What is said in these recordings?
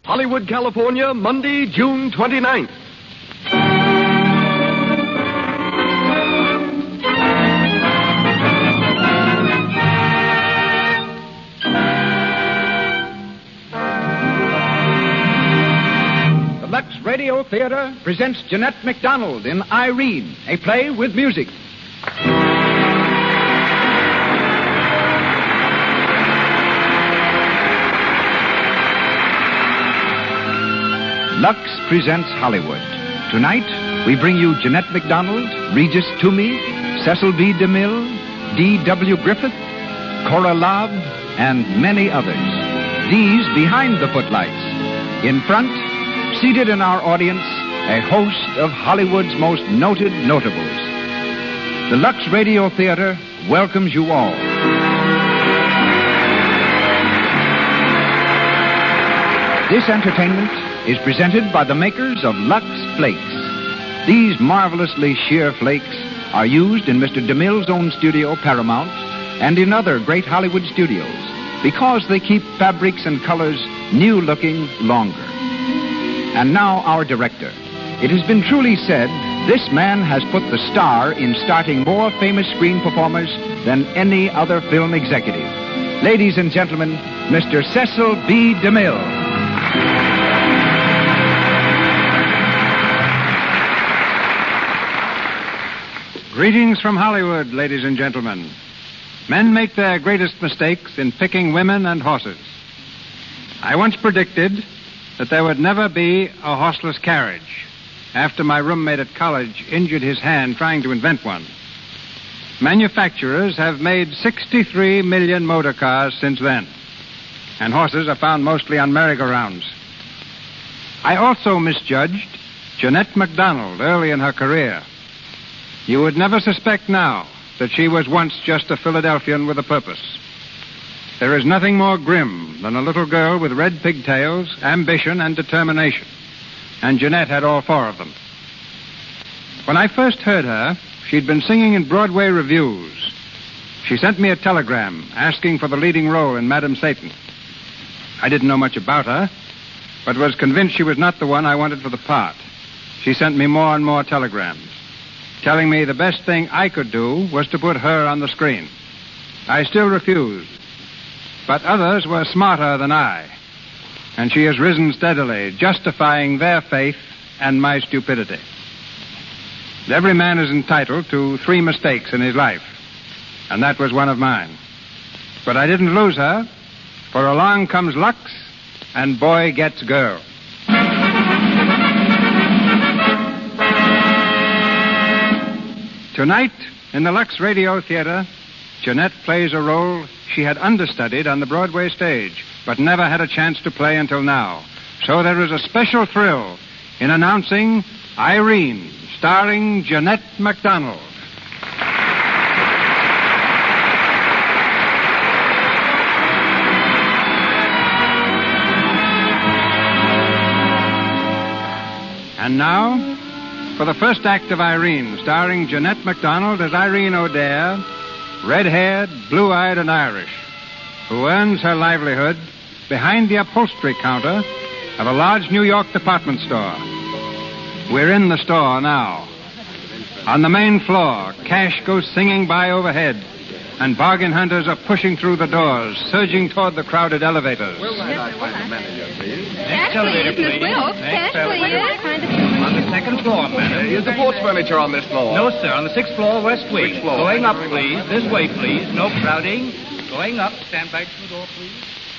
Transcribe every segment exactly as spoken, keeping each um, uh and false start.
Hollywood, California, Monday, June twenty-ninth. The Lux Radio Theater presents Jeanette MacDonald in Irene, a play with music. Lux presents Hollywood. Tonight, we bring you Jeanette MacDonald, Regis Toomey, Cecil B. DeMille, D W. Griffith, Cora Lobb, and many others. These behind the footlights. In front, seated in our audience, a host of Hollywood's most noted notables. The Lux Radio Theater welcomes you all. This entertainment is presented by the makers of Lux Flakes. These marvelously sheer flakes are used in Mister DeMille's own studio, Paramount, and in other great Hollywood studios because they keep fabrics and colors new-looking longer. And now our director. It has been truly said, this man has put the star in starting more famous screen performers than any other film executive. Ladies and gentlemen, Mister Cecil B. DeMille. Greetings from Hollywood, ladies and gentlemen. Men make their greatest mistakes in picking women and horses. I once predicted that there would never be a horseless carriage after my roommate at college injured his hand trying to invent one. Manufacturers have made sixty-three million motor cars since then, and horses are found mostly on merry-go-rounds. I also misjudged Jeanette MacDonald early in her career. You would never suspect now that she was once just a Philadelphian with a purpose. There is nothing more grim than a little girl with red pigtails, ambition, and determination. And Jeanette had all four of them. When I first heard her, she'd been singing in Broadway revues. She sent me a telegram asking for the leading role in Madame Satan. I didn't know much about her, but was convinced she was not the one I wanted for the part. She sent me more and more telegrams, telling me the best thing I could do was to put her on the screen. I still refused, but others were smarter than I, and she has risen steadily, justifying their faith and my stupidity. Every man is entitled to three mistakes in his life, and that was one of mine. But I didn't lose her, for along comes Lux, and boy gets girl. Tonight, in the Lux Radio Theater, Jeanette plays a role she had understudied on the Broadway stage, but never had a chance to play until now. So there is a special thrill in announcing Irene, starring Jeanette MacDonald. And now, for the first act of Irene, starring Jeanette MacDonald as Irene O'Dare, red-haired, blue-eyed, and Irish, who earns her livelihood behind the upholstery counter of a large New York department store. We're in the store now. On the main floor, cash goes singing by overhead, and bargain hunters are pushing through the doors, surging toward the crowded elevators. Next elevator, please. Next elevator. On the second floor, madam. Is the porch furniture on this floor? No, sir. On the sixth floor, west wing. Which floor? Going up, please. This way, please. No crowding. Going up. Stand back from the door, please.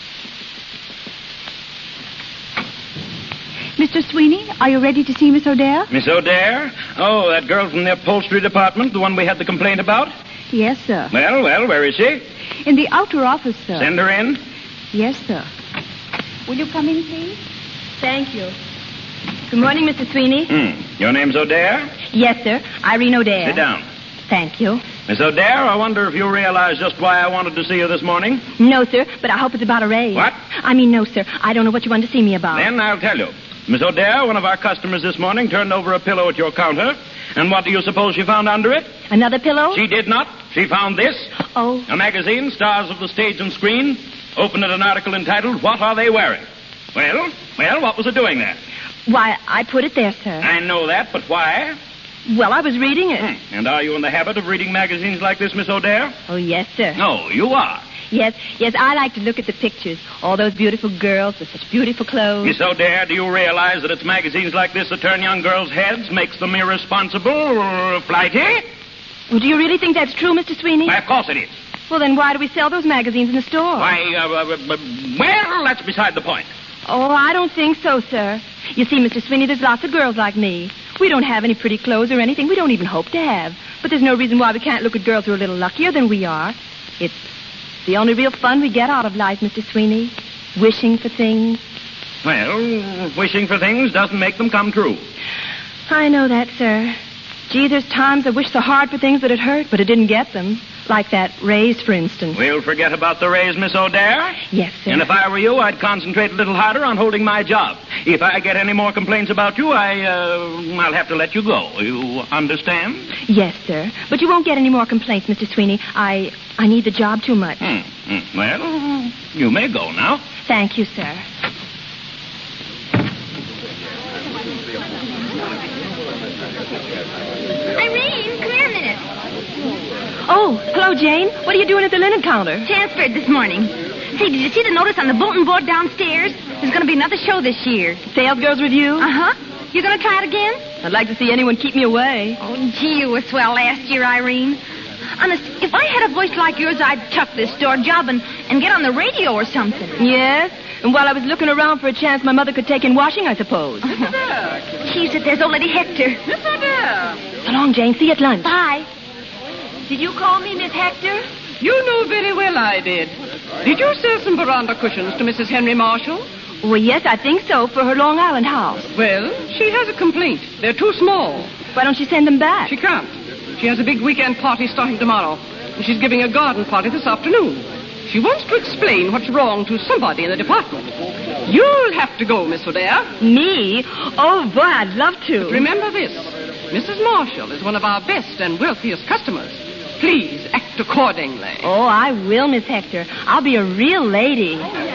Mister Sweeney, are you ready to see Miss O'Dare? Miss O'Dare? Oh, that girl from the upholstery department, the one we had the complaint about? Yes, sir. Well, well, where is she? In the outer office, sir. Send her in. Yes, sir. Will you come in, please? Thank you. Good morning, Mister Sweeney. Hmm. Your name's O'Dare? Yes, sir. Irene O'Dare. Sit down. Thank you. Miss O'Dare, I wonder if you realize just why I wanted to see you this morning? No, sir, but I hope it's about a raise. What? I mean, no, sir. I don't know what you want to see me about. Then I'll tell you. Miss O'Dare, one of our customers this morning turned over a pillow at your counter, and what do you suppose she found under it? Another pillow? She did not. She found this. Oh. A magazine, Stars of the Stage and Screen, opened at an article entitled, What Are They Wearing? Well, well, what was it doing there? Why, I put it there, sir. I know that, but why? Well, I was reading it. Hmm. And are you in the habit of reading magazines like this, Miss O'Dare? Oh, yes, sir. No, you are. Yes, yes, I like to look at the pictures. All those beautiful girls with such beautiful clothes. Miss O'Dare, do you realize that it's magazines like this that turn young girls' heads, makes them irresponsible, or flighty? Well, do you really think that's true, Mister Sweeney? Why, of course it is. Well, then why do we sell those magazines in the store? Why, uh, uh, uh, well, that's beside the point. Oh, I don't think so, sir. You see, Mister Sweeney, there's lots of girls like me. We don't have any pretty clothes or anything. We don't even hope to have. But there's no reason why we can't look at girls who are a little luckier than we are. It's the only real fun we get out of life, Mister Sweeney. Wishing for things. Well, wishing for things doesn't make them come true. I know that, sir. Gee, there's times I wish so hard for things that it hurt, but it didn't get them. Like that raise, for instance. We'll forget about the raise, Miss O'Dare. Yes, sir. And if I were you, I'd concentrate a little harder on holding my job. If I get any more complaints about you, I, uh, I'll have to let you go. You understand? Yes, sir. But you won't get any more complaints, Mister Sweeney. I, I need the job too much. Hmm. Hmm. Well, you may go now. Thank you, sir. Irene, come here a minute. Oh, hello, Jane. What are you doing at the linen counter? Transferred this morning. Say, did you see the notice on the bulletin board downstairs? There's going to be another show this year. Sales Girls Review? Uh-huh. You going to try it again? I'd like to see anyone keep me away. Oh, gee, you were swell last year, Irene. Honest, if I had a voice like yours, I'd chuck this store job and, and get on the radio or something. Yes? And while I was looking around for a chance my mother could take in washing, I suppose. She's it. There's old Lady Hector. So long, Jane. See you at lunch. Bye. Did you call me Miss Hector? You know very well I did. Did you sell some veranda cushions to Missus Henry Marshall? Well, yes, I think so, for her Long Island house. Well, she has a complaint. They're too small. Why don't you send them back? She can't. She has a big weekend party starting tomorrow, and she's giving a garden party this afternoon. She wants to explain what's wrong to somebody in the department. You'll have to go, Miss O'Dare. Me? Oh, boy, I'd love to. But remember this. Missus Marshall is one of our best and wealthiest customers. Please act accordingly. Oh, I will, Miss Hector. I'll be a real lady.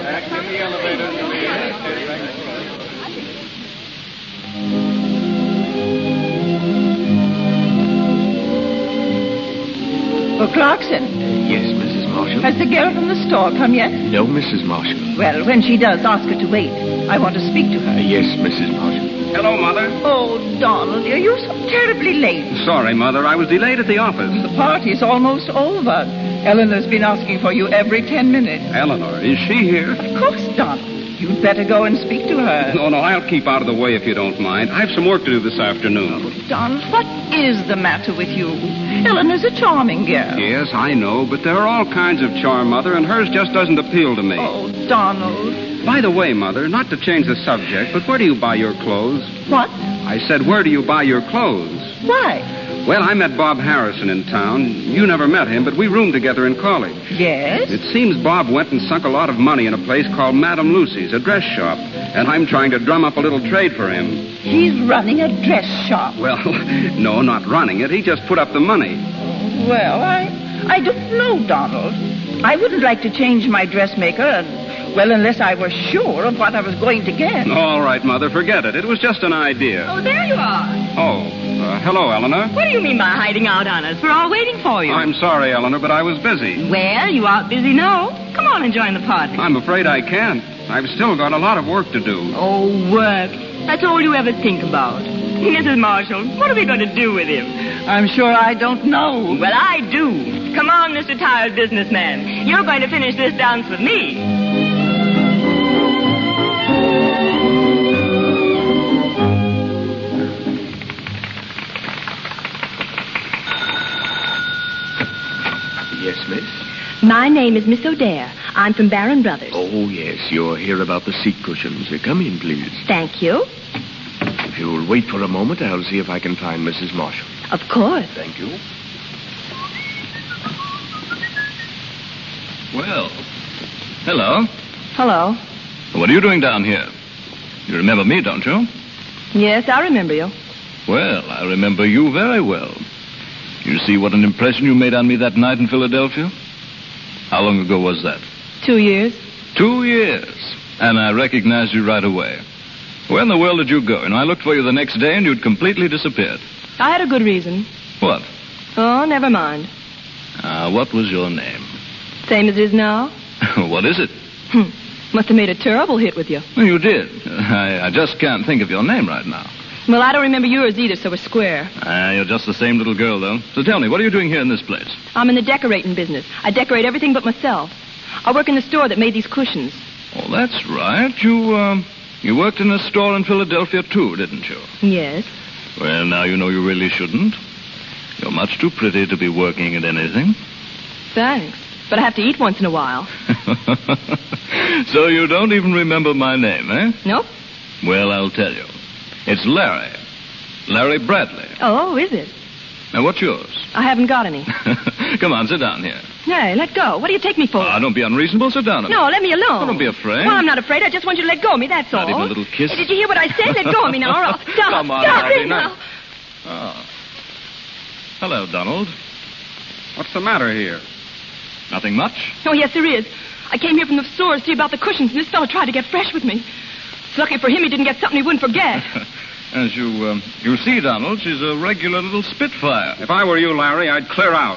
Oh, Clarkson. Yes, Missus Marshall. Has the girl from the store come yet? No, Missus Marshall. Well, when she does, ask her to wait. I want to speak to her. Uh, yes, Missus Marshall. Hello, Mother. Oh, Donald, dear, you're so terribly late. Sorry, Mother. I was delayed at the office. The party's almost over. Eleanor's been asking for you every ten minutes. Eleanor, is she here? Of course, Donald. You'd better go and speak to her. No, no, I'll keep out of the way if you don't mind. I have some work to do this afternoon. Oh, Donald, what is the matter with you? Eleanor's a charming girl. Yes, I know, but there are all kinds of charm, Mother, and hers just doesn't appeal to me. Oh, Donald. By the way, Mother, not to change the subject, but where do you buy your clothes? What? I said, where do you buy your clothes? Why? Well, I met Bob Harrison in town. You never met him, but we roomed together in college. Yes? It seems Bob went and sunk a lot of money in a place called Madame Lucy's, a dress shop, and I'm trying to drum up a little trade for him. He's running a dress shop. Well, no, not running it. He just put up the money. Well, I, I don't know, Donald. I wouldn't like to change my dressmaker, and, well, unless I were sure of what I was going to get. All right, Mother, forget it. It was just an idea. Oh, there you are. Oh, uh, hello, Eleanor. What do you mean by hiding out on us? We're all waiting for you. I'm sorry, Eleanor, but I was busy. Well, you aren't busy now. Come on and join the party. I'm afraid I can't. I've still got a lot of work to do. Oh, work. That's all you ever think about. Missus Marshall, what are we going to do with him? I'm sure I don't know. Well, I do. Come on, Mister Tired Businessman. You're going to finish this dance with me. Yes, miss? My name is Miss O'Dare. I'm from Barron Brothers. Oh, yes. You're here about the seat cushions. Uh, come in, please. Thank you. If you'll wait for a moment, I'll see if I can find Missus Marshall. Of course. Thank you. Well, hello. Hello. What are you doing down here? You remember me, don't you? Yes, I remember you. Well, I remember you very well. You see what an impression you made on me that night in Philadelphia? How long ago was that? Two years. Two years. And I recognized you right away. Where in the world did you go? And I looked for you the next day, and you'd completely disappeared. I had a good reason. What? Oh, never mind. Uh, what was your name? Same as it is now? What is it? Hmm. Must have made a terrible hit with you. Well, you did. I, I just can't think of your name right now. Well, I don't remember yours either, so we're square. Ah, uh, you're just the same little girl, though. So tell me, what are you doing here in this place? I'm in the decorating business. I decorate everything but myself. I work in the store that made these cushions. Oh, that's right. You, um, you worked in a store in Philadelphia, too, didn't you? Yes. Well, now you know you really shouldn't. You're much too pretty to be working at anything. Thanks. But I have to eat once in a while. So you don't even remember my name, eh? Nope. Well, I'll tell you. It's Larry. Larry Bradley. Oh, is it? Now, what's yours? I haven't got any. Come on, sit down here. Hey, let go. What do you take me for? Ah, don't be unreasonable. Sit down a No, let me alone. Oh, don't be afraid. Well, I'm not afraid. I just want you to let go of me, that's Not all. even a little kiss? Hey, did you hear what I said? Let go of me now, or I'll stop. Come on, stop Harvey, it now. now. Oh. Hello, Donald. What's the matter here? Nothing much. Oh, yes, there is. I came here from the store to see about the cushions, and this fellow tried to get fresh with me. It's lucky for him he didn't get something he wouldn't forget. As you, um, you see, Donald, she's a regular little spitfire. If I were you, Larry, I'd clear out.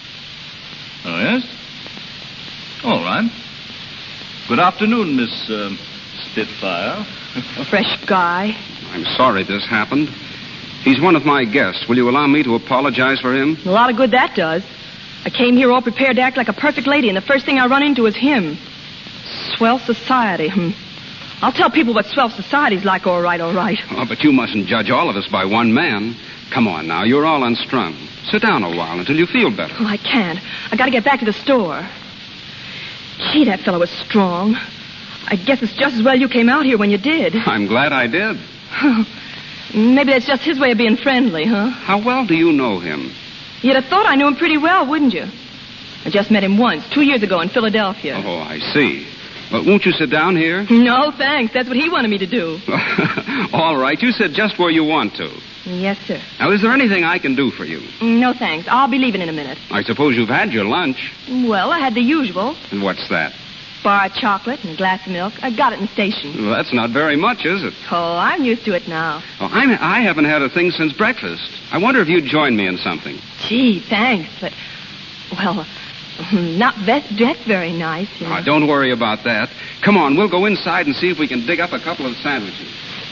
Oh, yes? All right. Good afternoon, Miss um, Spitfire. Fresh guy. I'm sorry this happened. He's one of my guests. Will you allow me to apologize for him? A lot of good that does. I came here all prepared to act like a perfect lady, and the first thing I run into is him. Swell society, hmm. I'll tell people what swell society's like, all right, all right. Oh, but you mustn't judge all of us by one man. Come on now, you're all unstrung. Sit down a while until you feel better. Oh, I can't. I gotta get back to the store. Gee, that fellow was strong. I guess it's just as well you came out here when you did. I'm glad I did. Maybe that's just his way of being friendly, huh? How well do you know him? You'd have thought I knew him pretty well, wouldn't you? I just met him once, two years ago in Philadelphia. Oh, I see. But won't you sit down here? No, thanks. That's what he wanted me to do. All right, you sit just where you want to. Yes, sir. Now, is there anything I can do for you? No, thanks. I'll be leaving in a minute. I suppose you've had your lunch. Well, I had the usual. And what's that? Bar of chocolate and a glass of milk. I got it in the station. Well, that's not very much, is it? Oh, I'm used to it now. Oh, I'm, I haven't had a thing since breakfast. I wonder if you'd join me in something. Gee, thanks, but, well, not dressed very nice, you know. Oh, don't worry about that. Come on, we'll go inside and see if we can dig up a couple of sandwiches.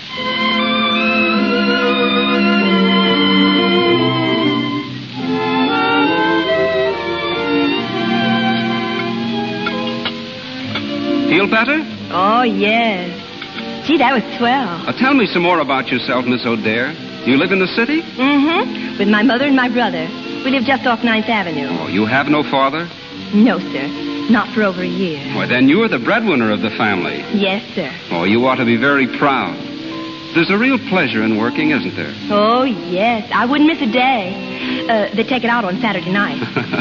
Feel better? Oh, yes. Gee, that was swell. Uh, tell me some more about yourself, Miss O'Dare. You live in the city? Mm-hmm. With my mother and my brother. We live just off ninth Avenue. Oh, you have no father? No, sir. Not for over a year. Well, then you are the breadwinner of the family. Yes, sir. Oh, you ought to be very proud. There's a real pleasure in working, isn't there? Oh, yes. I wouldn't miss a day. Uh, they take it out on Saturday night.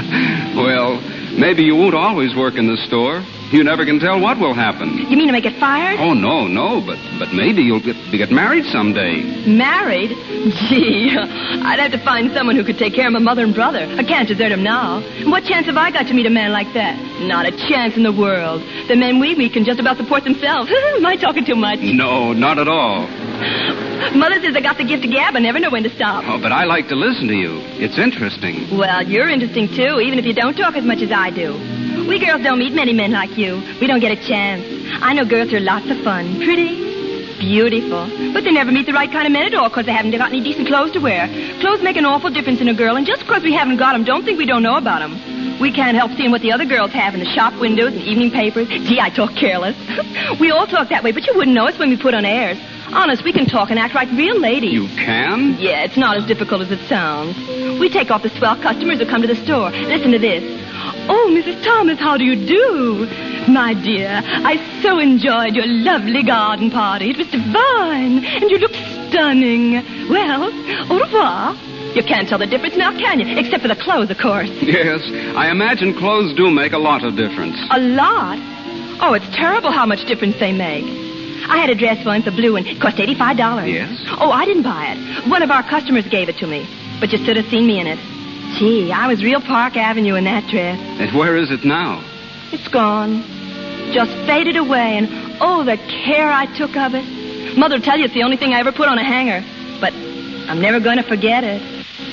Well, maybe you won't always work in the store. You never can tell what will happen. You mean to make it fired? Oh, no, no, but but maybe you'll get, get married someday. Married? Gee, I'd have to find someone who could take care of my mother and brother. I can't desert them now. What chance have I got to meet a man like that? Not a chance in the world. The men we meet can just about support themselves. Am I talking too much? No, not at all. Mother says I got the gift of gab. I never know when to stop. Oh, but I like to listen to you. It's interesting. Well, you're interesting, too, even if you don't talk as much as I do. We girls don't meet many men like you. We don't get a chance. I know girls are lots of fun. Pretty, beautiful. But they never meet the right kind of men at all because they haven't got any decent clothes to wear. Clothes make an awful difference in a girl, and just because we haven't got them, don't think we don't know about them. We can't help seeing what the other girls have in the shop windows and evening papers. Gee, I talk careless. We all talk that way, but you wouldn't know us when we put on airs. Honest, we can talk and act like real ladies. You can? Yeah, it's not as difficult as it sounds. We take off the swell customers who come to the store. Listen to this. Oh, Missus Thomas, how do you do? My dear, I so enjoyed your lovely garden party. It was divine, and you looked stunning. Well, au revoir. You can't tell the difference now, can you? Except for the clothes, of course. Yes, I imagine clothes do make a lot of difference. A lot? Oh, it's terrible how much difference they make. I had a dress once, a blue one. It cost eighty-five dollars. Yes? Oh, I didn't buy it. One of our customers gave it to me. But you should have seen me in it. Gee, I was real Park Avenue in that dress. And where is it now? It's gone. Just faded away, and Oh, the care I took of it. Mother'll tell you it's the only thing I ever put on a hanger. But I'm never going to forget it.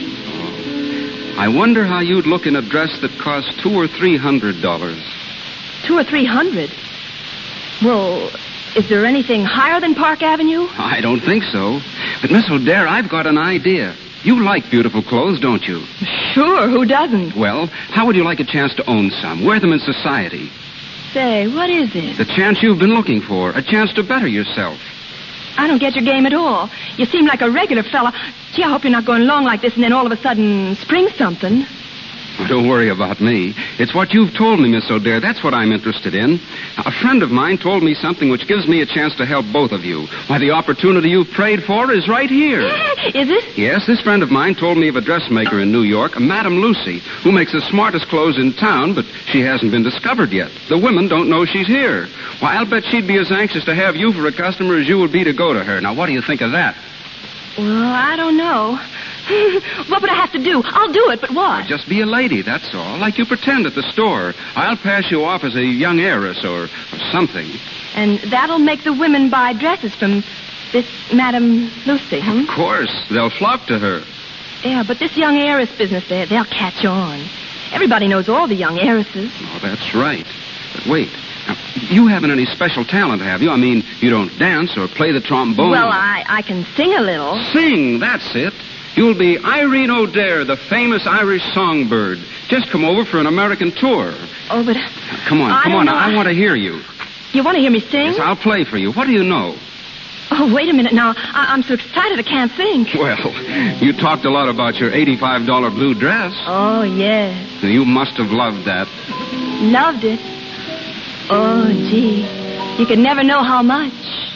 I wonder how you'd look in a dress that cost two or three hundred dollars. Two or three hundred? Well, is there anything higher than Park Avenue? I don't think so. But, Miss O'Dare, I've got an idea. You like beautiful clothes, don't you? Sure, who doesn't? Well, how would you like a chance to own some? Wear them in society. Say, what is this? The chance you've been looking for. A chance to better yourself. I don't get your game at all. You seem like a regular fella. Gee, I hope you're not going along like this and then all of a sudden spring something. Oh, don't worry about me. It's what you've told me, Miss O'Dare. That's what I'm interested in. A friend of mine told me something which gives me a chance to help both of you. Why, the opportunity you've prayed for is right here. Is it? Yes, this friend of mine told me of a dressmaker in New York, a Madame Lucy, who makes the smartest clothes in town, but she hasn't been discovered yet. The women don't know she's here. Why, I'll bet she'd be as anxious to have you for a customer as you would be to go to her. Now, what do you think of that? Well, I don't know. What would I have to do? I'll do it, but what? Just be a lady, that's all. Like you pretend at the store. I'll pass you off as a young heiress or, or something. And that'll make the women buy dresses from this Madame Lucy, hmm? Of course. They'll flock to her. Yeah, but this young heiress business, they, they'll catch on. Everybody knows all the young heiresses. Oh, that's right. But wait. Now, you haven't any special talent, have you? I mean, you don't dance or play the trombone. Well, I, I can sing a little. Sing, that's it. You'll be Irene O'Dare, the famous Irish songbird. Just come over for an American tour. Oh, but... Now, come on, I come don't on. know. I want to hear you. You want to hear me sing? Yes, I'll play for you. What do you know? Oh, wait a minute now. I- I'm so excited I can't think. Well, you talked a lot about your eighty-five dollars blue dress. Oh, yes. You must have loved that. Loved it. Oh, gee. You could never know how much.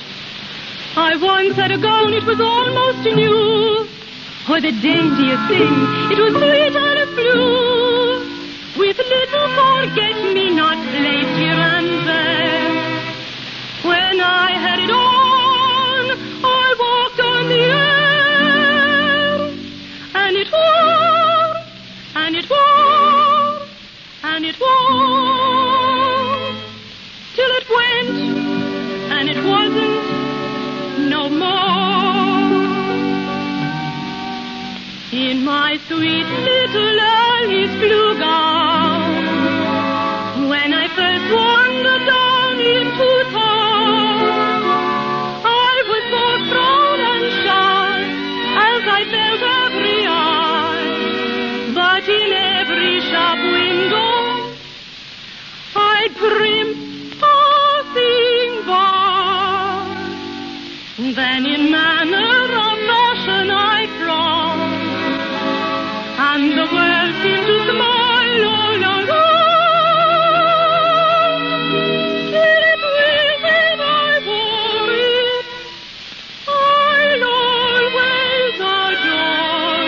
I once had a gown, it was almost new. Oh, the daintiest thing, it was sweet and blue. With little forget-me-not placed here and there. When I had it on, I walked on the air. And it wore, and it wore, and it wore. Till it went, and it wasn't no more. In my sweet little Alice blue gown, when I first wandered down into town, I was both proud and shy, as I felt every eye. But in every shop window, I glimpsed passing by. Then in manner of fashion I frowned, and the world seemed to smile all around. Till it was when I wore it, I'll always adore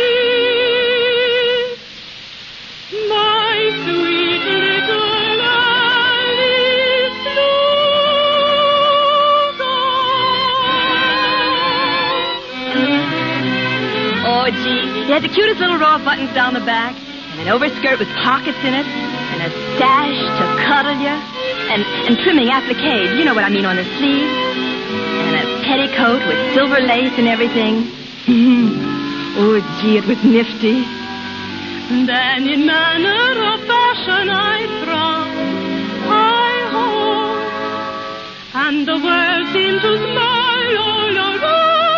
it. My sweet little Alice blue gown. Oh, gee. It had the cutest little row of buttons down the back, and an overskirt with pockets in it, and a sash to cuddle you, and, and trimming appliques, you know what I mean, on the sleeves, and a petticoat with silver lace and everything. Oh, gee, it was nifty. Then in manner of fashion I throng, I hope, and the world seemed to smile all around.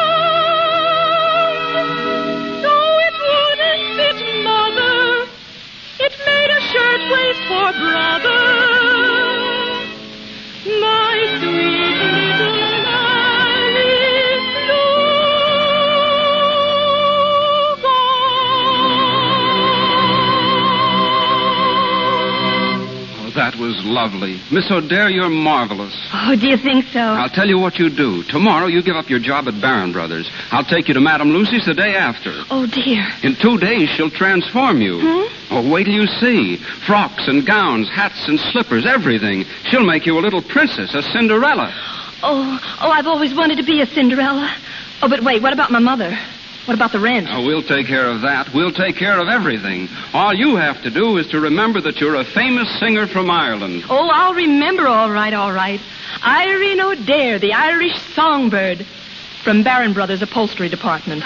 Though it wouldn't fit mother, it made a shirtwaist for brother. My sweet little Alice blue Oh, that was lovely. Miss O'Dare, you're marvelous. Oh, do you think so? I'll tell you what you do. Tomorrow you give up your job at Barron Brothers. I'll take you to Madame Lucy's the day after. Oh, dear. In two days, she'll transform you. Hmm? Oh, wait till you see. Frocks and gowns, hats and slippers, everything. She'll make you a little princess, a Cinderella. Oh, oh, I've always wanted to be a Cinderella. Oh, but wait, what about my mother? What about the rent? Oh, we'll take care of that. We'll take care of everything. All you have to do is to remember that you're a famous singer from Ireland. Oh, I'll remember all right, all right. Irene O'Dare, the Irish songbird, from Barron Brothers Upholstery Department.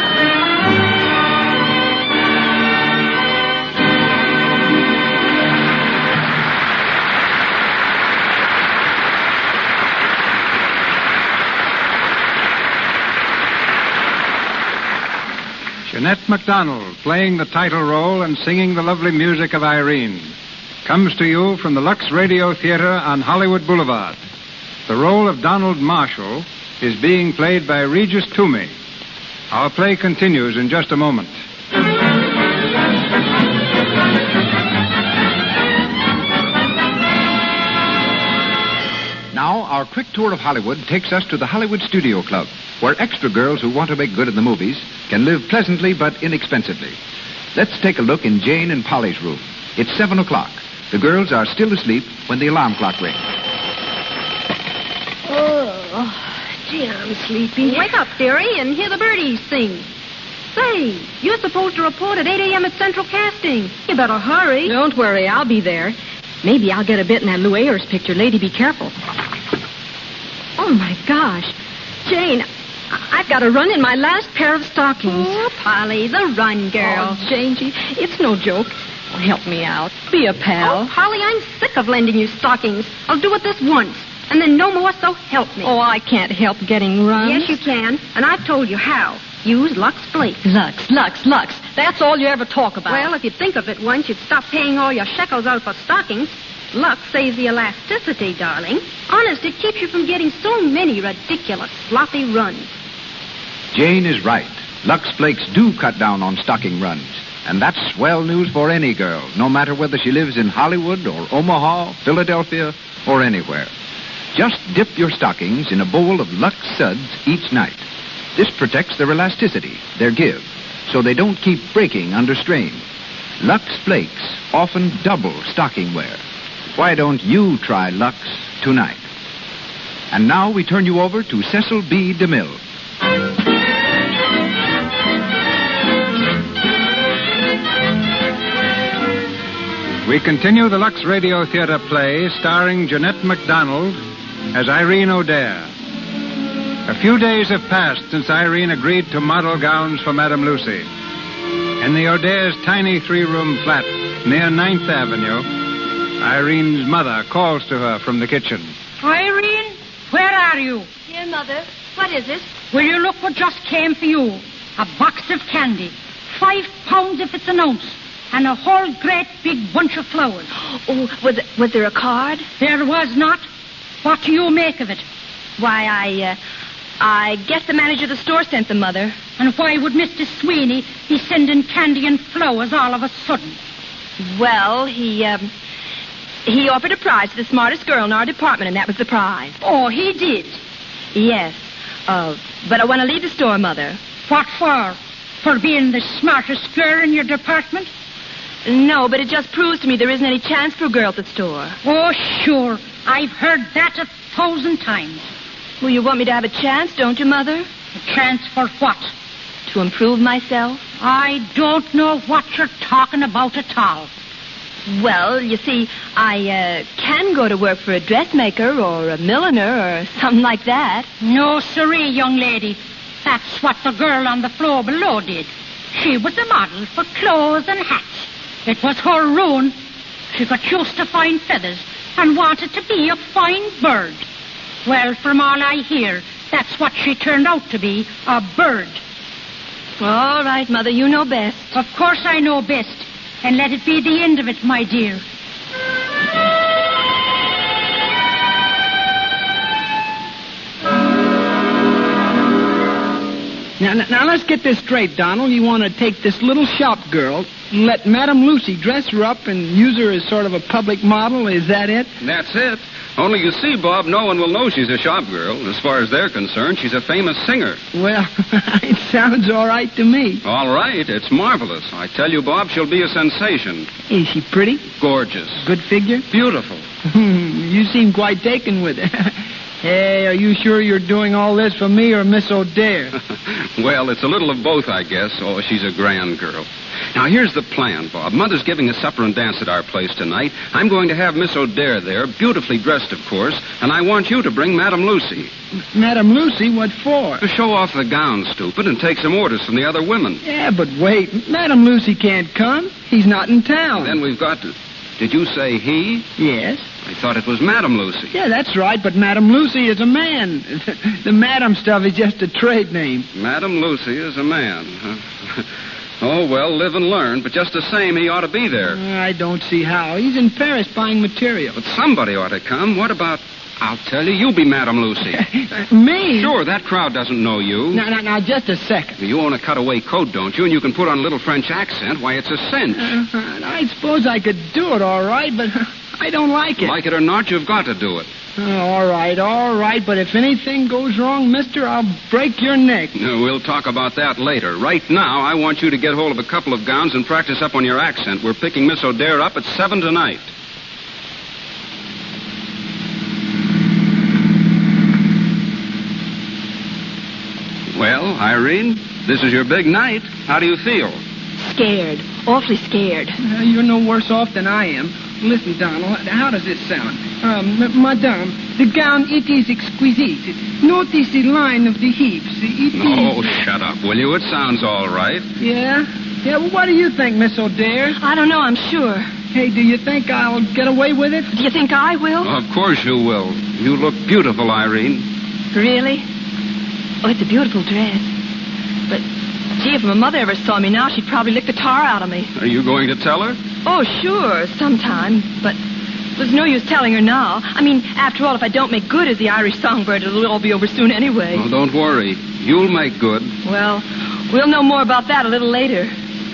Jeanette MacDonald, playing the title role and singing the lovely music of Irene, comes to you from the Lux Radio Theater on Hollywood Boulevard. The role of Donald Marshall is being played by Regis Toomey. Our play continues in just a moment. Now, our quick tour of Hollywood takes us to the Hollywood Studio Club, where extra girls who want to make good in the movies can live pleasantly but inexpensively. Let's take a look in Jane and Polly's room. It's seven o'clock. The girls are still asleep when the alarm clock rings. Oh, gee, I'm sleepy. Wake up, dearie, and hear the birdies sing. Say, you're supposed to report at eight a.m. at Central Casting. You better hurry. Don't worry, I'll be there. Maybe I'll get a bit in that Lou Ayres picture. Lady, be careful. Oh, my gosh. Jane, I- I've got to run in my last pair of stockings. Oh, Polly, the run, girl. Oh, Jane, gee, it's no joke. Oh, help me out. Be a pal. Oh, Polly, I'm sick of lending you stockings. I'll do it this once, and then no more, so help me. Oh, I can't help getting runs. Yes, you can, and I've told you how. Use Lux Flakes. Lux, Lux, Lux. That's all you ever talk about. Well, if you'd think of it once, you'd stop paying all your shekels out for stockings. Lux saves the elasticity, darling. Honest, it keeps you from getting so many ridiculous, sloppy runs. Jane is right. Lux Flakes do cut down on stocking runs. And that's swell news for any girl, no matter whether she lives in Hollywood or Omaha, Philadelphia, or anywhere. Just dip your stockings in a bowl of Lux Suds each night. This protects their elasticity, their give, so they don't keep breaking under strain. Lux Flakes often double stocking wear. Why don't you try Lux tonight? And now we turn you over to Cecil B. DeMille. We continue the Lux Radio Theater play starring Jeanette MacDonald as Irene O'Dare. A few days have passed since Irene agreed to model gowns for Madame Lucy. In the O'Dare's tiny three-room flat near Ninth Avenue, Irene's mother calls to her from the kitchen. Irene, where are you? Here, Mother. What is it? Will you look what just came for you? A box of candy. Five pounds if it's an ounce. And a whole great big bunch of flowers. Oh, was, was there a card? There was not. What do you make of it? Why, I, uh, I guess the manager of the store sent them, Mother. And why would Mister Sweeney be sending candy and flowers all of a sudden? Well, he, um, he offered a prize to the smartest girl in our department, and that was the prize. Oh, he did? Yes. Uh, but I want to leave the store, Mother. What for? For being the smartest girl in your department? No, but it just proves to me there isn't any chance for a girl at the store. Oh, sure. I've heard that a thousand times. Well, you want me to have a chance, don't you, Mother? A chance for what? To improve myself. I don't know what you're talking about at all. Well, you see, I uh, can go to work for a dressmaker or a milliner or something like that. No, siree, young lady. That's what the girl on the floor below did. She was a model for clothes and hats. It was her ruin. She got used to fine feathers and wanted to be a fine bird. Well, from all I hear, that's what she turned out to be, a bird. All right, Mother, you know best. Of course I know best. And let it be the end of it, my dear. Now, now, let's get this straight, Donald. You want to take this little shop girl, let Madame Lucy dress her up and use her as sort of a public model? Is that it? That's it. Only you see, Bob, no one will know she's a shop girl. As far as they're concerned, she's a famous singer. Well, it sounds all right to me. All right. It's marvelous. I tell you, Bob, she'll be a sensation. Is she pretty? Gorgeous. Good figure? Beautiful. You seem quite taken with her. Hey, are you sure you're doing all this for me or Miss O'Dare? Well, it's a little of both, I guess. Oh, she's a grand girl. Now, here's the plan, Bob. Mother's giving a supper and dance at our place tonight. I'm going to have Miss O'Dare there, beautifully dressed, of course, and I want you to bring Madame Lucy. Madame Lucy? What for? To show off the gown, stupid, and take some orders from the other women. Yeah, but wait. Madame Lucy can't come. He's not in town. Then we've got to... Did you say he? Yes. I thought it was Madame Lucy. Yeah, that's right, but Madame Lucy is a man. The Madame stuff is just a trade name. Madame Lucy is a man. Huh? Oh, well, live and learn, but just the same, he ought to be there. I don't see how. He's in Paris buying material. But somebody ought to come. What about... I'll tell you, you be Madame Lucy. Me? Sure, that crowd doesn't know you. Now, now, now, just a second. You own a cutaway coat, don't you? And you can put on a little French accent. Why, it's a cinch. Uh, I suppose I could do it all right, but I don't like it. Like it or not, you've got to do it. Oh, all right, all right, but if anything goes wrong, mister, I'll break your neck. No, we'll talk about that later. Right now, I want you to get hold of a couple of gowns and practice up on your accent. We're picking Miss O'Dare up at seven tonight. Well, Irene, this is your big night. How do you feel? Scared. Awfully scared. Uh, you're no worse off than I am. Listen, Donald, how does it sound? Um, Madame, the gown, it is exquisite. Notice the line of the hips. It oh, is... shut up, will you? It sounds all right. Yeah? Yeah, well, what do you think, Miss O'Dare? I don't know, I'm sure. Hey, do you think I'll get away with it? Do you think I will? Of course you will. You look beautiful, Irene. Really? Oh, it's a beautiful dress. But, gee, if my mother ever saw me now, she'd probably lick the tar out of me. Are you going to tell her? Oh, sure, sometime. But there's no use telling her now. I mean, after all, if I don't make good as the Irish songbird, it'll all be over soon anyway. Oh, don't worry. You'll make good. Well, we'll know more about that a little later.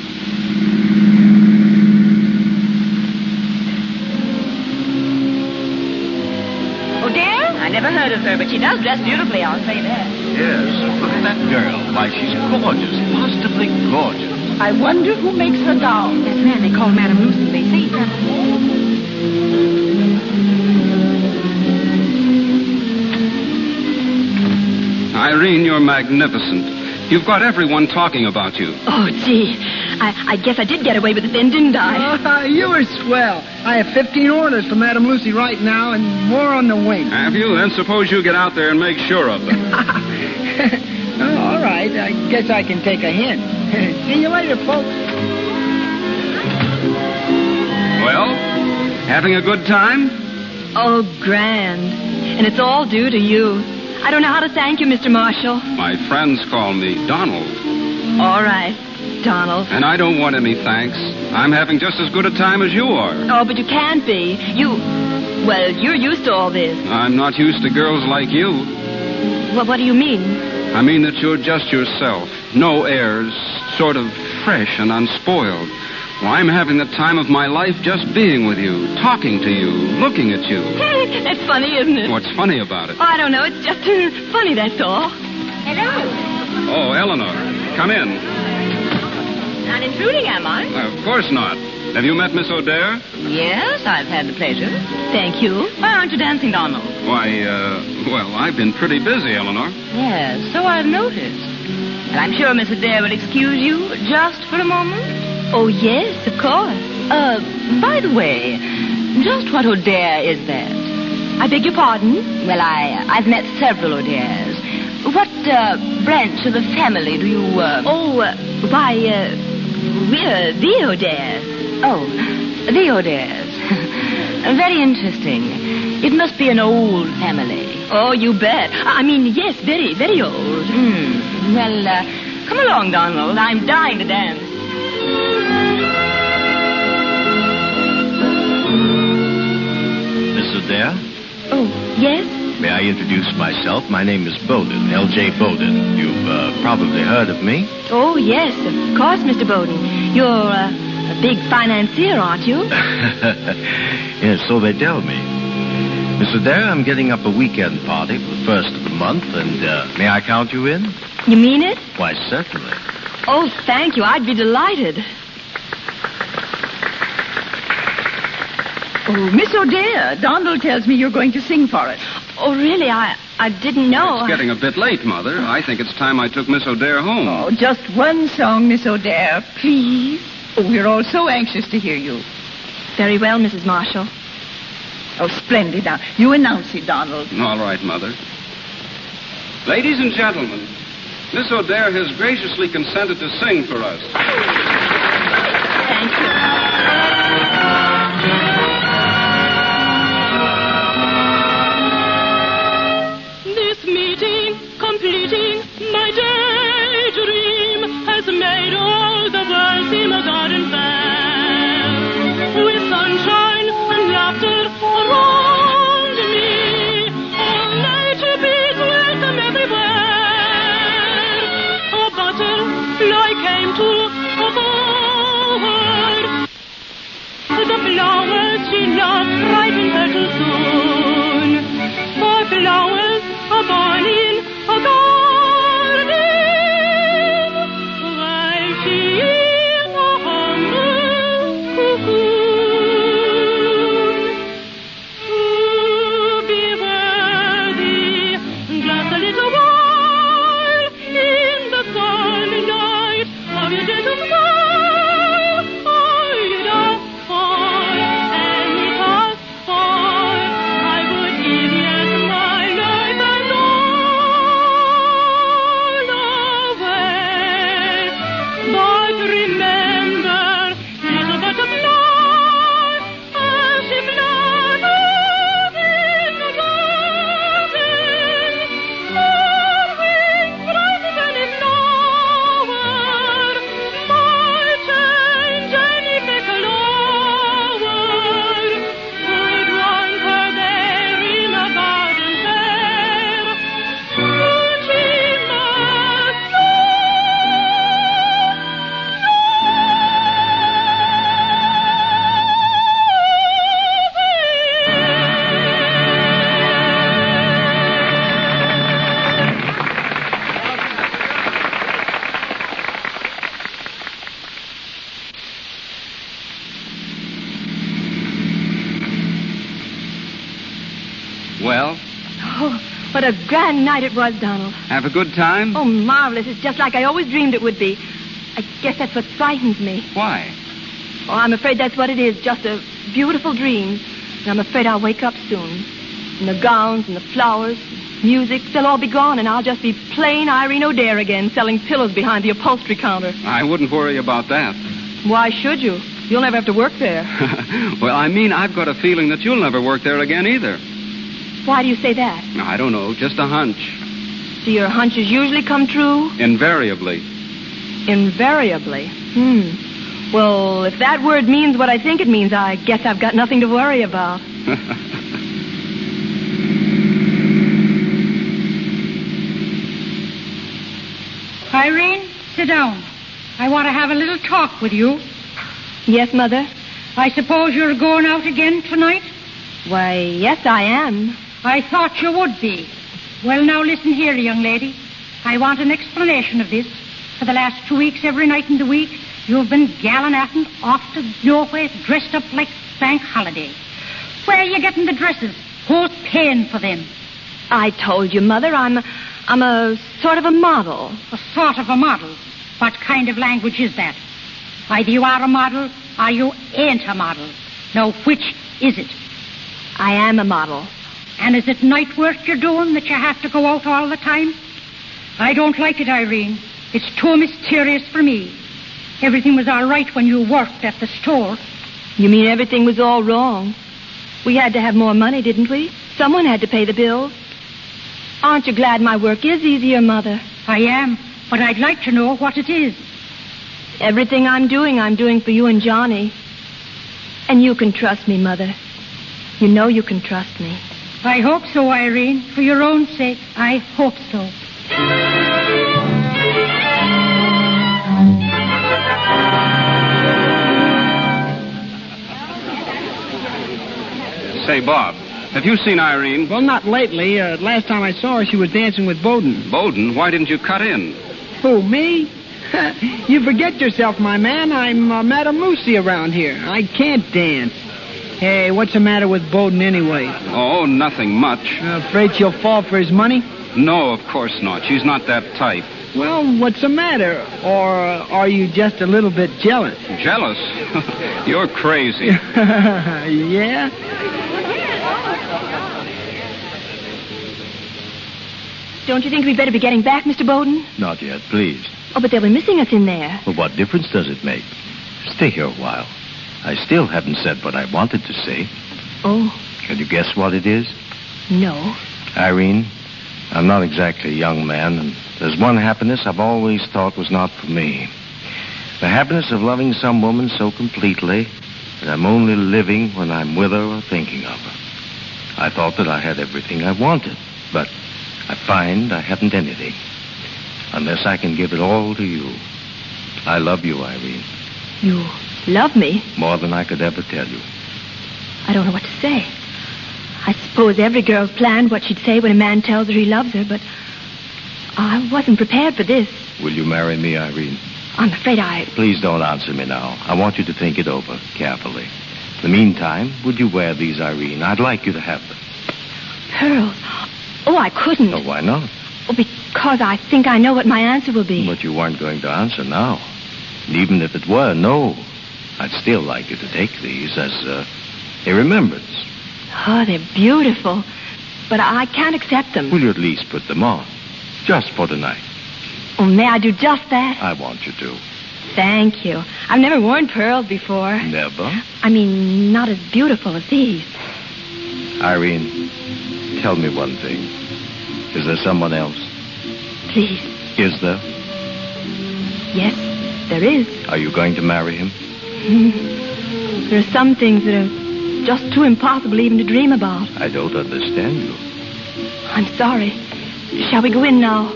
O'Dare? I never heard of her, but she does dress beautifully, I'll say that. Yes, look at that girl. Why, she's gorgeous, positively gorgeous. I wonder who makes her gowns. This man they call Madame Lucy, they say. Irene, you're magnificent. You've got everyone talking about you. Oh, gee. I, I guess I did get away with it then, didn't I? Uh, you were swell. I have fifteen orders for Madame Lucy right now and more on the wing. Have you? Then suppose you get out there and make sure of them. Oh, all right. I guess I can take a hint. See you later, folks. Well, having a good time? Oh, grand. And it's all due to you. I don't know how to thank you, Mister Marshall. My friends call me Donald. All right, Donald. And I don't want any thanks. I'm having just as good a time as you are. Oh, but you can't be. You, well, you're used to all this. I'm not used to girls like you. Well, what do you mean? I mean that you're just yourself. No airs, sort of fresh and unspoiled. Well, I'm having the time of my life just being with you, talking to you, looking at you. That's funny, isn't it? What's funny about it? Oh, I don't know. It's just uh, funny, that's all. Hello. Oh, Eleanor, come in. Not intruding, am I? Of course not. Have you met Miss O'Dare? Yes, I've had the pleasure. Thank you. Why aren't you dancing, Donald? Why, uh, well, I've been pretty busy, Eleanor. Yes, so I've noticed. And I'm sure Miss Adair will excuse you just for a moment. Oh, yes, of course. Uh, by the way, just what O'Dare is that? I beg your pardon? Well, I, I've met several O'Dares. What, uh, branch of the family do you, uh... Oh, uh, why, uh, we're the O'Dares. Oh, the O'Dares. Very interesting. It must be an old family. Oh, you bet. I mean, yes, very, very old. Hmm. Well, uh, come along, Donald. I'm dying to dance. Miss Adair? Oh, yes? May I introduce myself? My name is Bowden, L J Bowden. You've uh, probably heard of me. Oh, yes, of course, Mister Bowden. You're uh, a big financier, aren't you? Yes, so they tell me. Miss Adair, I'm getting up a weekend party for the first of the month, and uh, may I count you in? You mean it? Why, certainly. Oh, thank you. I'd be delighted. Oh, Miss O'Dare, Donald tells me you're going to sing for us. Oh, really? I I didn't know. It's getting a bit late, Mother. I think it's time I took Miss O'Dare home. Oh, just one song, Miss O'Dare, please. Oh, we're all so anxious to hear you. Very well, Missus Marshall. Oh, splendid. Now, you announce it, Donald. All right, Mother. Ladies and gentlemen, Miss O'Dare has graciously consented to sing for us. Thank you. This meeting, completing my daydream, has made all the world seem a garden fair. With sunshine and laughter around me, all nature bees welcome everywhere. A butterfly came to a bower. The flowers she loved frightened her too soon. For flowers are born in a garden, while she is a humble cocoon. To be worthy, just a little while in the sunlight of your gentle smile, I'd ask for, and it ask for, I would give yes my life and all away. But remember, little butterfly, as she flutters in the garden, her wings brighter than a flower might change any fickle hour. Could want her there in a garden fair, but she must Well, Oh, what a grand night it was, Donald. have a good time? Oh, marvelous. It's just like I always dreamed it would be. I guess that's what frightens me. Why? Oh, I'm afraid that's what it is, just a beautiful dream. And I'm afraid I'll wake up soon. And the gowns and the flowers, music, they'll all be gone, and I'll just be plain Irene O'Dare again, selling pillows behind the upholstery counter. I wouldn't worry about that. Why should you? You'll never have to work there. Well, I mean, I've got a feeling that you'll never work there again either. Why do you say that? I don't know, just a hunch. Do your hunches usually come true? Invariably. Invariably. Hmm. Well, if that word means what I think it means, I guess I've got nothing to worry about. Irene, sit down. I want to have a little talk with you. Yes, Mother? I suppose you're going out again tonight? Why, yes, I am. I thought you would be. Well, now listen here, young lady. I want an explanation of this. For the last two weeks, every night in the week, you've been gallivanting off to nowhere, dressed up like bank holiday. Where are you getting the dresses? Who's paying for them? I told you, Mother, I'm, I'm a sort of a model. A sort of a model? What kind of language is that? Either you are a model or you ain't a model. Now, which is it? I am a model. And is it night work you're doing that you have to go out all the time? I don't like it, Irene. It's too mysterious for me. Everything was all right when you worked at the store. You mean everything was all wrong? We had to have more money, didn't we? Someone had to pay the bills. Aren't you glad my work is easier, Mother? I am, but I'd like to know what it is. Everything I'm doing, I'm doing for you and Johnny. And you can trust me, Mother. You know you can trust me. I hope so, Irene. For your own sake, I hope so. Say, Bob, have you seen Irene? Well, not lately. Uh, last time I saw her, she was dancing with Bowden. Bowden? Why didn't you cut in? Who, me? You forget yourself, my man. I'm uh, Madame Lucy around here. I can't dance. Hey, what's the matter with Bowden anyway? Oh, nothing much. Uh, afraid she'll fall for his money? No, of course not. She's not that type. Well, what's the matter? Or are you just a little bit jealous? Jealous? You're crazy. Yeah? Don't you think we'd better be getting back, Mister Bowden? Not yet, please. Oh, but they'll be missing us in there. Well, what difference does it make? Stay here a while. I still haven't said what I wanted to say. Oh, Can you guess what it is? no. Irene, I'm not exactly a young man, and there's one happiness I've always thought was not for me. The happiness of loving some woman so completely that I'm only living when I'm with her or thinking of her. I thought that I had everything I wanted, but I find I haven't anything. Unless I can give it all to you. I love you, Irene. You love me? More than I could ever tell you. I don't know what to say. I suppose every girl's planned what she'd say when a man tells her he loves her, but I wasn't prepared for this. Will you marry me, Irene? I'm afraid I... Please don't answer me now. I want you to think it over carefully. In the meantime, would you wear these, Irene? I'd like you to have them. Pearls? Oh, I couldn't. Oh, why not? Oh, because I think I know what my answer will be. But you weren't going to answer now. And even if it were no, I'd still like you to take these as uh, a remembrance. Oh, they're beautiful. But I can't accept them. Will you at least put them on? Just for tonight. Oh, may I do just that? I want you to. Thank you. I've never worn pearls before. Never? I mean, not as beautiful as these. Irene, tell me one thing. Is there someone else? Please. Is there? Yes, there is. Are you going to marry him? There are some things that are just too impossible even to dream about. I don't understand you. I'm sorry. Shall we go in now?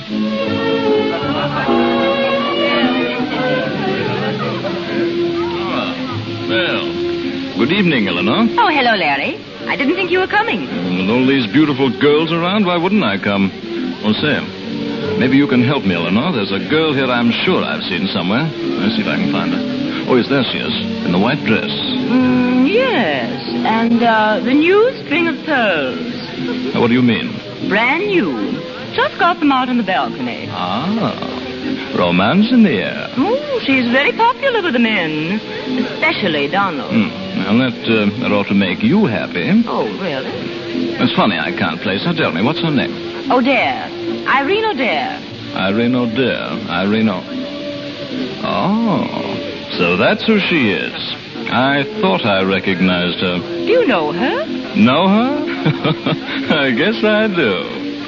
Well, good evening, Eleanor. Oh, hello, Larry. I didn't think you were coming. With all these beautiful girls around, why wouldn't I come? Oh, say, maybe you can help me, Eleanor. There's a girl here I'm sure I've seen somewhere. Let's see if I can find her. Oh, yes, there she is, in the white dress. Mm, yes, and uh, the new string of pearls. What do you mean? Brand new. Just got them out on the balcony. Ah, romance in the air. Oh, she's very popular with the men, especially Donald. Hmm. Well, that, uh, that ought to make you happy. Oh, really? It's funny I can't place her. Tell me, what's her name? O'Dare. Irene O'Dare. Irene O'Dare. Irene O... Oh, so that's who she is. I thought I recognized her. Do you know her? Know her? I guess I do.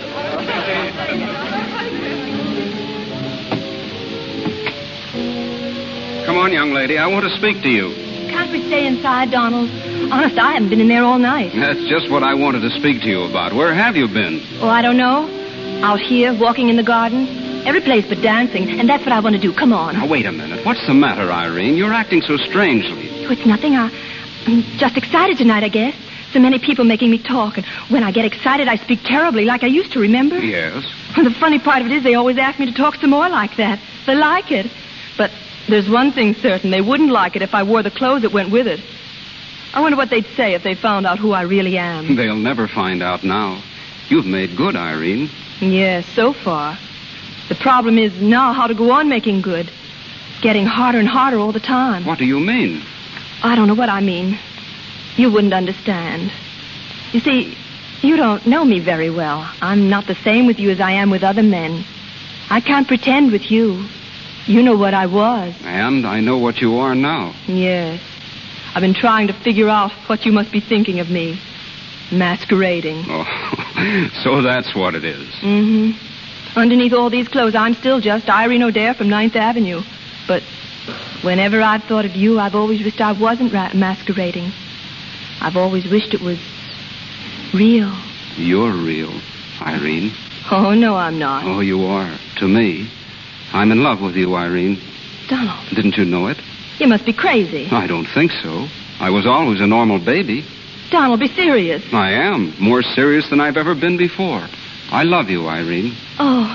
Come on, young lady. I want to speak to you. Can't we stay inside, Donald? Honest, I haven't been in there all night. That's just what I wanted to speak to you about. Where have you been? Oh, I don't know. Out here, walking in the garden. Every place but dancing, and that's what I want to do. Come on. Now, wait a minute. What's the matter, Irene? You're acting so strangely. Oh, it's nothing. I, I'm just excited tonight, I guess. So many people making me talk, and when I get excited, I speak terribly, like I used to, remember? Yes. And the funny part of it is they always ask me to talk some more like that. They like it. But there's one thing certain. They wouldn't like it if I wore the clothes that went with it. I wonder what they'd say if they found out who I really am. They'll never find out now. You've made good, Irene. Yes, so far. The problem is now how to go on making good. Getting harder and harder all the time. What do you mean? I don't know what I mean. You wouldn't understand. You see, you don't know me very well. I'm not the same with you as I am with other men. I can't pretend with you. You know what I was. And I know what you are now. Yes. I've been trying to figure out what you must be thinking of me. Masquerading. Oh, so that's what it is. Mm-hmm. Underneath all these clothes, I'm still just Irene O'Dare from Ninth Avenue. But whenever I've thought of you, I've always wished I wasn't ra- masquerading. I've always wished it was real. You're real, Irene. Oh, no, I'm not. Oh, you are. To me. I'm in love with you, Irene. Donald. Didn't you know it? You must be crazy. I don't think so. I was always a normal baby. Donald, be serious. I am. More serious than I've ever been before. I love you, Irene. Oh.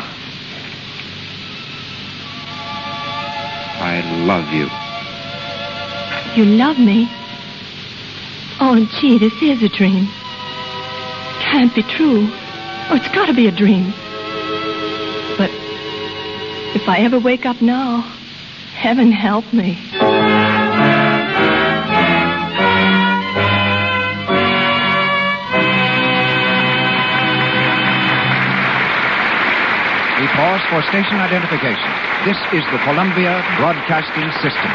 I love you. You love me? Oh, gee, this is a dream. Can't be true. Oh, it's got to be a dream. But if I ever wake up now, heaven help me. We pause for station identification. This is the Columbia Broadcasting System.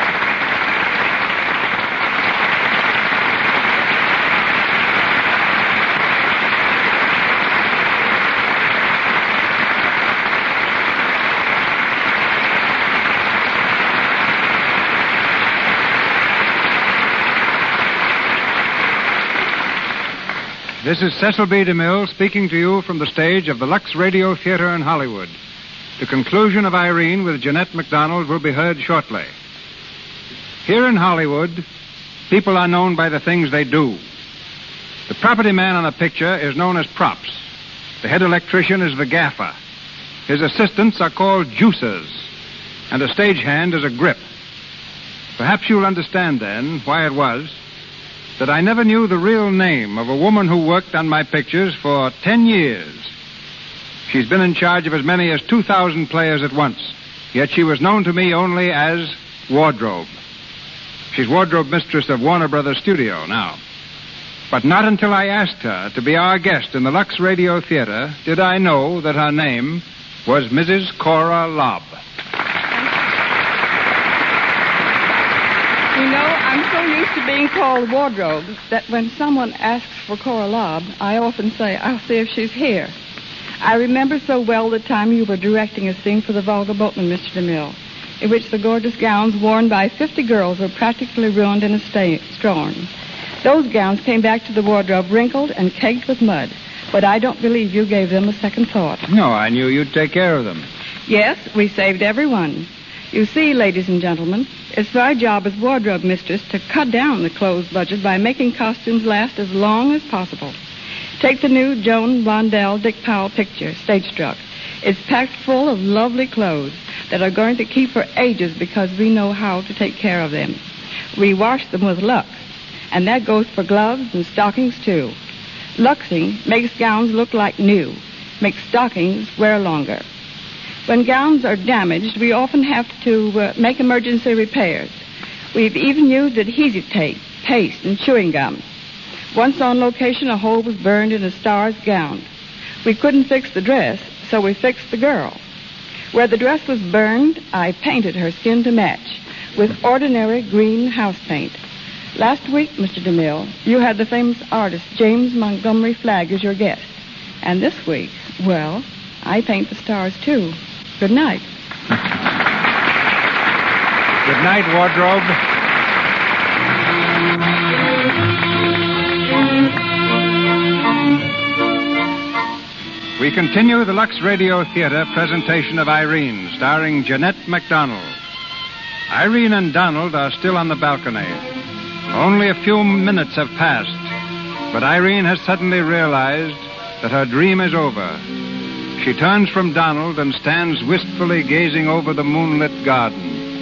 This is Cecil B. DeMille speaking to you from the stage of the Lux Radio Theater in Hollywood. The conclusion of Irene with Jeanette MacDonald will be heard shortly. Here in Hollywood, people are known by the things they do. The property man on a picture is known as props. The head electrician is the gaffer. His assistants are called juicers. And a stagehand is a grip. Perhaps you'll understand then why it was that I never knew the real name of a woman who worked on my pictures for ten years. She's been in charge of as many as two thousand players at once, yet she was known to me only as Wardrobe. She's wardrobe mistress of Warner Brothers Studio now. But not until I asked her to be our guest in the Lux Radio Theater did I know that her name was Missus Cora Lobb. You know, I'm so used to being called Wardrobe that when someone asks for Cora Lobb, I often say, I'll see if she's here. I remember so well the time you were directing a scene for the Volga Boatman, Mister DeMille, in which the gorgeous gowns worn by fifty girls were practically ruined in a sta- storm. Those gowns came back to the wardrobe wrinkled and caked with mud, but I don't believe you gave them a second thought. No, I knew you'd take care of them. Yes, we saved every one. You see, ladies and gentlemen, it's my job as wardrobe mistress to cut down the clothes budget by making costumes last as long as possible. Take the new Joan Blondell Dick Powell picture, Stage Struck. It's packed full of lovely clothes that are going to keep for ages because we know how to take care of them. We wash them with Lux, and that goes for gloves and stockings, too. Luxing makes gowns look like new, makes stockings wear longer. When gowns are damaged, we often have to uh, make emergency repairs. We've even used adhesive tape, paste, and chewing gum. Once on location, a hole was burned in a star's gown. We couldn't fix the dress, so we fixed the girl. Where the dress was burned, I painted her skin to match with ordinary green house paint. Last week, Mister DeMille, you had the famous artist James Montgomery Flagg as your guest. And this week, well, I paint the stars, too. Good night. Good night, Wardrobe. We continue the Lux Radio Theater presentation of Irene, starring Jeanette MacDonald. Irene and Donald are still on the balcony. Only a few minutes have passed, but Irene has suddenly realized that her dream is over. She turns from Donald and stands wistfully gazing over the moonlit garden.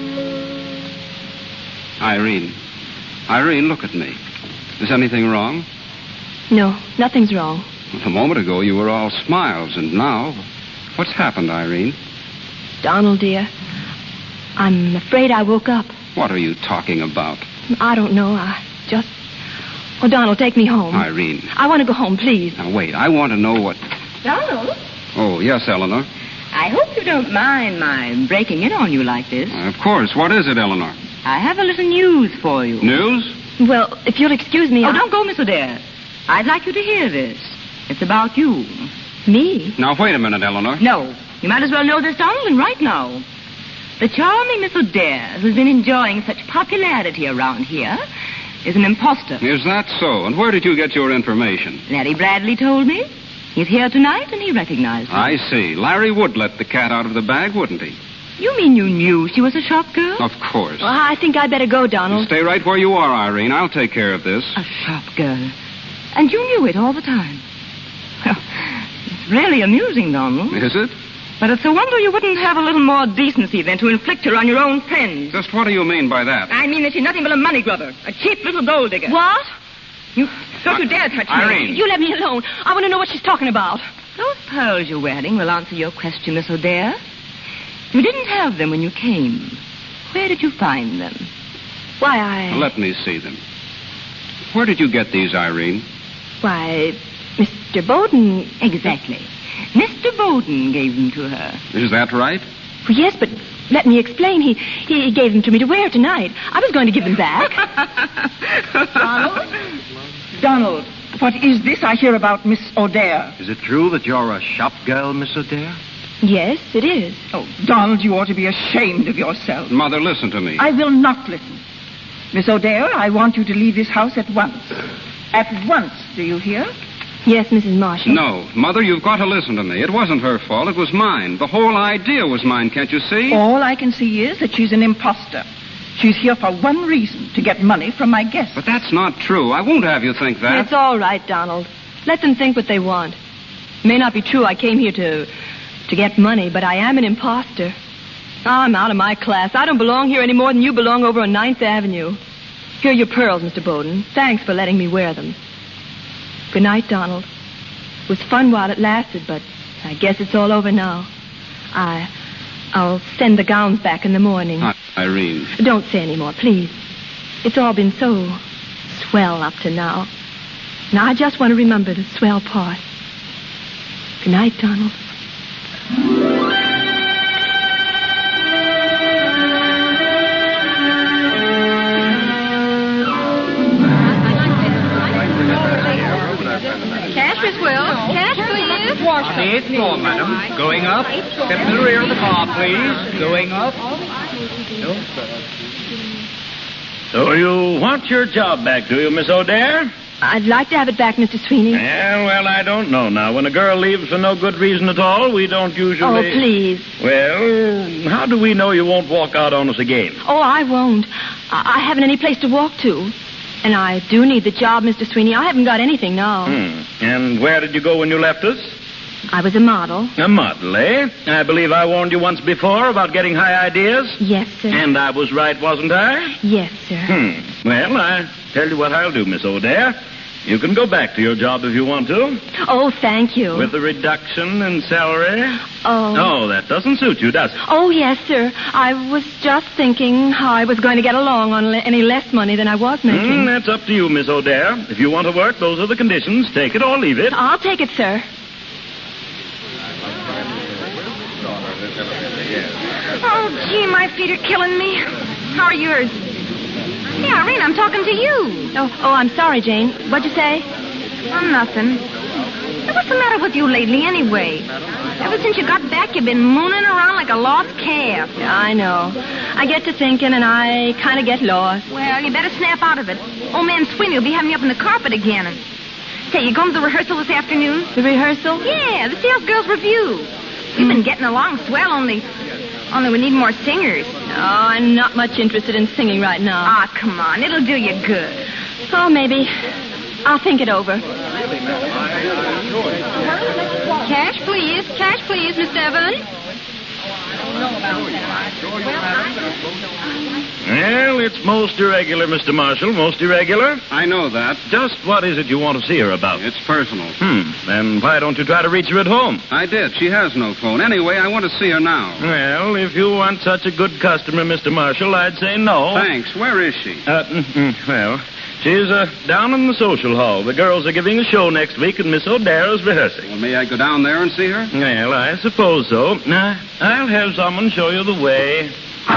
Irene. Irene, look at me. Is anything wrong? No, nothing's wrong. A moment ago, you were all smiles, and now... What's happened, Irene? Donald, dear, I'm afraid I woke up. What are you talking about? I don't know. I just... Oh, Donald, take me home. Irene. I want to go home, please. Now, wait. I want to know what... Donald? Oh, yes, Eleanor. I hope you don't mind my breaking in on you like this. Uh, of course. What is it, Eleanor? I have a little news for you. News? Well, if you'll excuse me... Oh, I... don't go, Miss Adair. I'd like you to hear this. It's about you. Me? Now, wait a minute, Eleanor. No. You might as well know this, Donald, and right now. The charming Miss Adair, who's been enjoying such popularity around here, is an imposter. Is that so? And where did you get your information? Larry Bradley told me. He's here tonight, and he recognized her. I see. Larry would let the cat out of the bag, wouldn't he? You mean you knew she was a shop girl? Of course. Well, I think I'd better go, Donald. You stay right where you are, Irene. I'll take care of this. A shop girl. And you knew it all the time. It's really amusing, Donald. Is it? But it's a wonder you wouldn't have a little more decency than to inflict her on your own friends. Just what do you mean by that? I mean that she's nothing but a money grubber, a cheap little gold digger. What? You don't you dare touch me. Irene. You let me alone. I want to know what she's talking about. Those pearls you're wearing will answer your question, Miss O'Dare. You didn't have them when you came. Where did you find them? Why, I... Let me see them. Where did you get these, Irene? Why, Mister Bowden... Exactly. Mister Bowden gave them to her. Is that right? Well, yes, but let me explain. He, he gave them to me to wear tonight. I was going to give them back. Donald? Donald, what is this I hear about Miss O'Dare? Is it true that you're a shop girl, Miss O'Dare? Yes, it is. Oh, Donald, you ought to be ashamed of yourself. Mother, listen to me. I will not listen. Miss O'Dare, I want you to leave this house at once. At once, do you hear? Yes, Missus Marshall. No. Mother, you've got to listen to me. It wasn't her fault. It was mine. The whole idea was mine, can't you see? All I can see is that she's an imposter. She's here for one reason, to get money from my guests. But that's not true. I won't have you think that. It's all right, Donald. Let them think what they want. It may not be true I came here to to get money, but I am an imposter. I'm out of my class. I don't belong here any more than you belong over on Ninth Avenue. Here are your pearls, Mister Bowden. Thanks for letting me wear them. Good night, Donald. It was fun while it lasted, but I guess it's all over now. I, I'll send the gowns back in the morning. Uh, Irene. Don't say any more, please. It's all been so swell up to now. Now I just want to remember the swell part. Good night, Donald. Cash, Miss Wills. Cash, please. On the eighth floor, madam. Going up. Step to the rear of the car, please. Going up. So you want your job back, do you, Miss O'Dare? I'd like to have it back, Mister Sweeney. Yeah, well, I don't know now. When a girl leaves for no good reason at all, we don't usually... Oh, please. Well, how do we know you won't walk out on us again? Oh, I won't. I, I haven't any place to walk to. And I do need the job, Mister Sweeney. I haven't got anything now. Hmm. And where did you go when you left us? I was a model. A model, eh? I believe I warned you once before about getting high ideas. Yes, sir. And I was right, wasn't I? Yes, sir. Hmm. Well, I tell you what I'll do, Miss O'Dare. You can go back to your job if you want to. Oh, thank you. With the reduction in salary? Oh. No, that doesn't suit you, does it? Oh, yes, sir. I was just thinking how I was going to get along on le- any less money than I was making. Mm, that's up to you, Miss O'Dare. If you want to work, those are the conditions. Take it or leave it. I'll take it, sir. Oh, gee, my feet are killing me. How are yours? Yeah, Irene, I'm talking to you. Oh, oh, I'm sorry, Jane. What'd you say? Oh, nothing. Hey, what's the matter with you lately, anyway? Ever since you got back, you've been mooning around like a lost calf. Yeah, I know. I get to thinking, and I kind of get lost. Well, you better snap out of it. Old man Sweeney will be having you up on the carpet again. And... Say, you going to the rehearsal this afternoon? The rehearsal? Yeah, the Sales Girls Review. We've been getting along swell, only... Only we need more singers. Oh, I'm not much interested in singing right now. Ah, come on. It'll do you good. Oh, maybe. I'll think it over. Cash, please. Cash, please, Miss Evans. Well, it's most irregular, Mister Marshall. Most irregular. I know that. Just what is it you want to see her about? It's personal. Hmm. Then why don't you try to reach her at home? I did. She has no phone. Anyway, I want to see her now. Well, if you want such a good customer, Mister Marshall, I'd say no. Thanks. Where is she? Uh, mm-mm, well, she's uh, down in the social hall. The girls are giving a show next week, and Miss O'Dare is rehearsing. Well, may I go down there and see her? Well, I suppose so. Now, I'll have someone show you the way.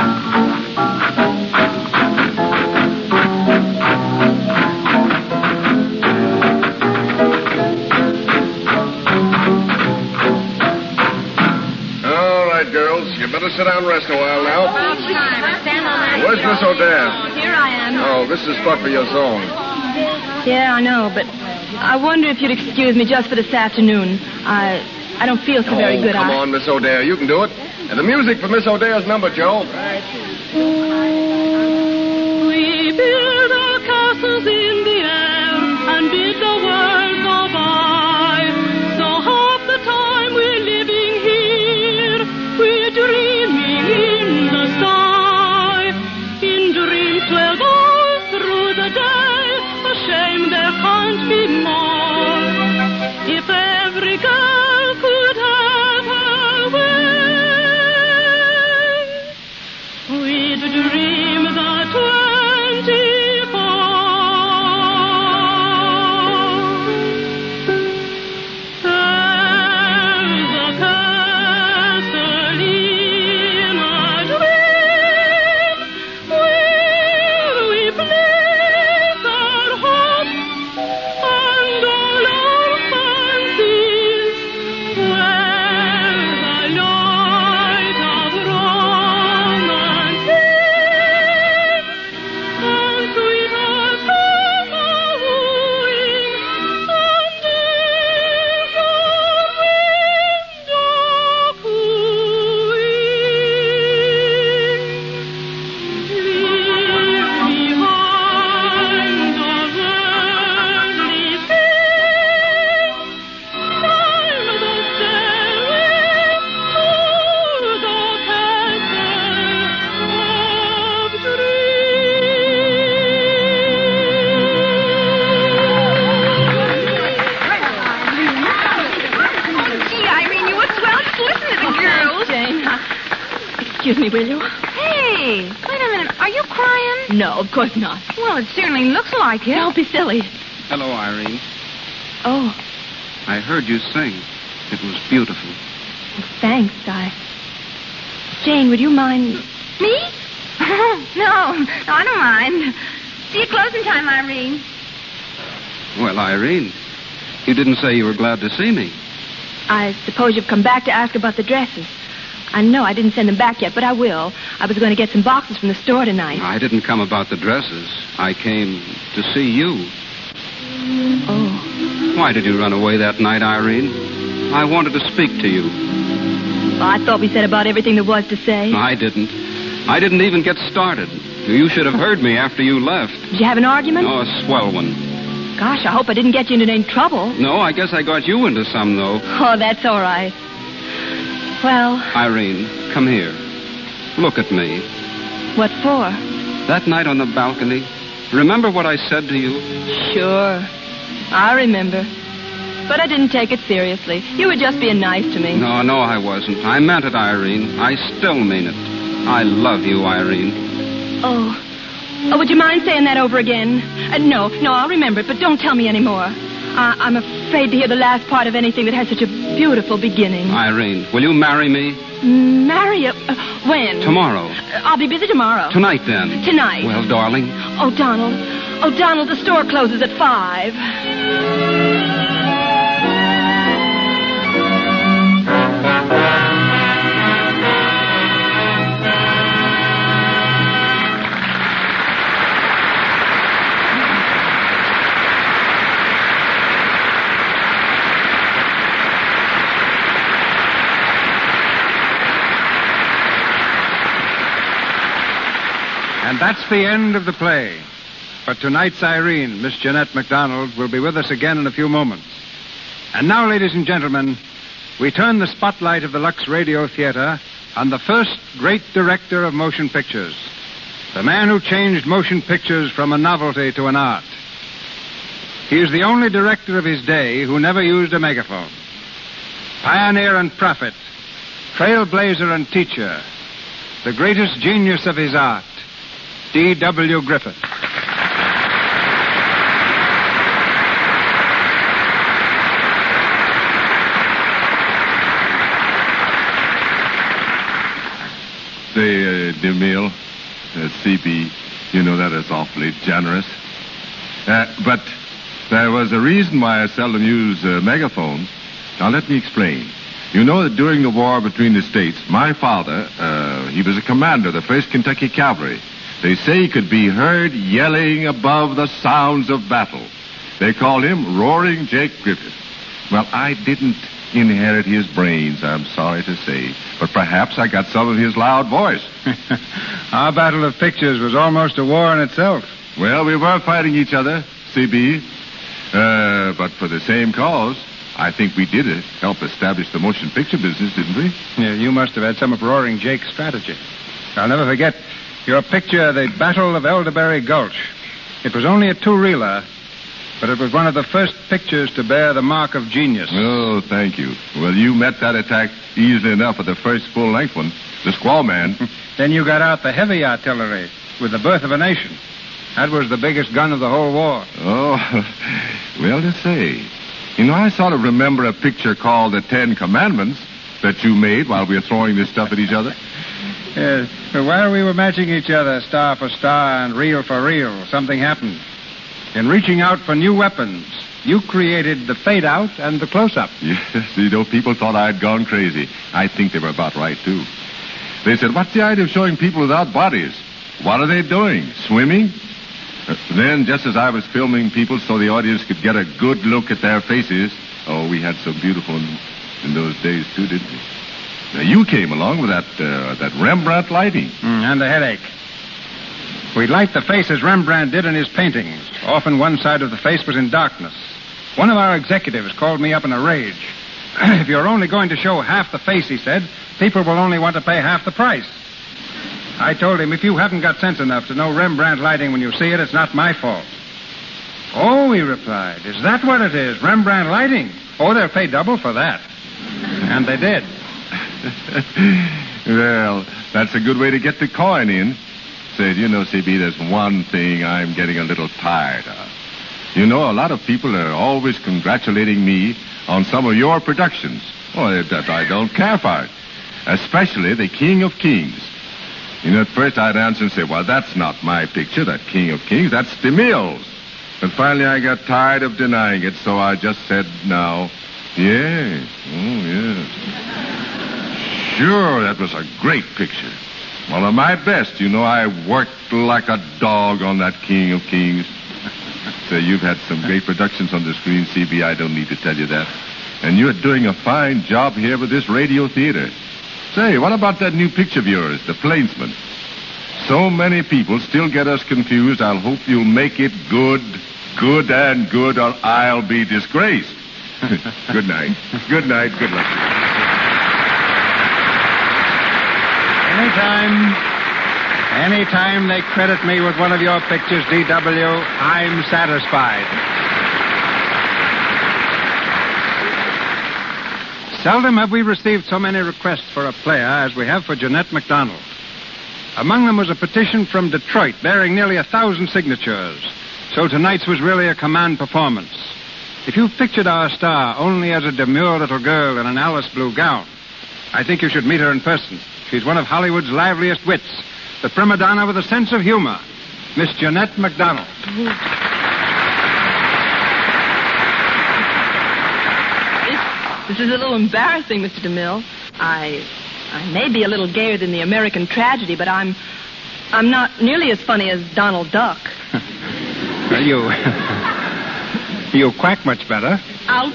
Girls, you better sit down and rest a while now. About time. Stand on that. Where's Miss O'Dare? Here I am. Oh, this is spot for your song. Yeah, I know, but I wonder if you'd excuse me just for this afternoon. I I don't feel so very oh, good. Come I... on, Miss O'Dare. You can do it. And the music for Miss O'Dare's number, Joe. We build our castles in the air and bid the world go by. So half the time we're living here, we're dreaming in the sky. In dreams twelve hours through the day, a shame there can't Excuse me, will you? Hey, wait a minute. Are you crying? No, of course not. Well, it certainly looks like it. Don't be silly. Hello, Irene. Oh, I heard you sing. It was beautiful. thanks. I... Jane, would you mind... Me? no, no, I don't mind. See you closing time, Irene. Well, Irene, you didn't say you were glad to see me. I suppose you've come back to ask about the dresses. I know I didn't send them back yet, but I will. I was going to get some boxes from the store tonight. I didn't come about the dresses. I came to see you. Oh. Why did you run away that night, Irene? I wanted to speak to you. Well, I thought we said about everything there was to say. I didn't. I didn't even get started. You should have heard me after you left. Did you have an argument? Oh, a swell one. Gosh, I hope I didn't get you into any trouble. No, I guess I got you into some, though. Oh, that's all right. Well... Irene, come here. Look at me. What for? That night on the balcony, remember what I said to you? Sure. I remember. But I didn't take it seriously. You were just being nice to me. No, no, I wasn't. I meant it, Irene. I still mean it. I love you, Irene. Oh. Oh, would you mind saying that over again? Uh, no, no, I'll remember it, but don't tell me any more. Uh, I'm afraid to hear the last part of anything that has such a beautiful beginning. Irene, will you marry me? Marry you? Uh, when? Tomorrow. Uh, I'll be busy tomorrow. Tonight, then. Tonight. Well, darling. Oh, Donald. Oh, Donald, the store closes at five. And that's the end of the play. But tonight's Irene, Miss Jeanette MacDonald, will be with us again in a few moments. And now, ladies and gentlemen, we turn the spotlight of the Lux Radio Theater on the first great director of motion pictures, the man who changed motion pictures from a novelty to an art. He is the only director of his day who never used a megaphone. Pioneer and prophet, trailblazer and teacher, the greatest genius of his art, D W Griffith. Say, uh, DeMille, uh, C B, you know that is awfully generous. Uh, but there was a reason why I seldom use uh, megaphones. Now, let me explain. You know that during the war between the states, my father, uh, he was a commander of the first Kentucky Cavalry. They say he could be heard yelling above the sounds of battle. They called him Roaring Jake Griffith. Well, I didn't inherit his brains, I'm sorry to say, but perhaps I got some of his loud voice. Our battle of pictures was almost a war in itself. Well, we were fighting each other, C B, uh, but for the same cause. I think we did it, help establish the motion picture business, didn't we? Yeah, you must have had some of Roaring Jake's strategy. I'll never forget your picture, The Battle of Elderberry Gulch. It was only a two-reeler, but it was one of the first pictures to bear the mark of genius. Oh, thank you. Well, you met that attack easily enough with the first full-length one, The Squaw Man. Then you got out the heavy artillery with The Birth of a Nation. That was the biggest gun of the whole war. Oh, well to say. You know, I sort of remember a picture called The Ten Commandments that you made while we were throwing this stuff at each other. Yes, but while we were matching each other star for star and reel for reel, something happened. In reaching out for new weapons, you created the fade-out and the close-up. Yes, you know, people thought I'd gone crazy. I think they were about right, too. They said, what's the idea of showing people without bodies? What are they doing? Swimming? Uh, then, just as I was filming people so the audience could get a good look at their faces, oh, we had some beautiful in, in those days, too, didn't we? Now, you came along with that uh, that Rembrandt lighting. Mm, and the headache. We'd light the face as Rembrandt did in his paintings. Often one side of the face was in darkness. One of our executives called me up in a rage. If you're only going to show half the face, he said, people will only want to pay half the price. I told him, if you haven't got sense enough to know Rembrandt lighting when you see it, it's not my fault. Oh, he replied, is that what it is, Rembrandt lighting? Oh, they'll pay double for that. And they did. Well, That's a good way to get the coin in. Say, you know, C B, there's one thing I'm getting a little tired of. You know, a lot of people are always congratulating me on some of your productions. Oh, that I don't care for it. Especially the King of Kings. You know, at first I'd answer and say, well, that's not my picture, that King of Kings. That's DeMille's. But finally I got tired of denying it, so I just said, no. Yes. Oh, yes. Sure, that was a great picture. One of my best. You know, I worked like a dog on that King of Kings. So you've had some great productions on the screen, C B. I don't need to tell you that. And you're doing a fine job here with this radio theater. Say, what about that new picture of yours, The Plainsman? So many people still get us confused. I'll hope you'll make it good, good and good, or I'll be disgraced. Good night. Good night. Good luck. Anytime, anytime they credit me with one of your pictures, D W, I'm satisfied. Seldom have we received so many requests for a player as we have for Jeanette MacDonald. Among them was a petition from Detroit bearing nearly a thousand signatures. So tonight's was really a command performance. If you've pictured our star only as a demure little girl in an Alice blue gown, I think you should meet her in person. She's one of Hollywood's liveliest wits, the prima donna with a sense of humor, Miss Jeanette MacDonald. This is a little embarrassing, Mister DeMille. I I may be a little gayer than the American tragedy, but I'm I'm not nearly as funny as Donald Duck. Well, you you quack much better. Ouch.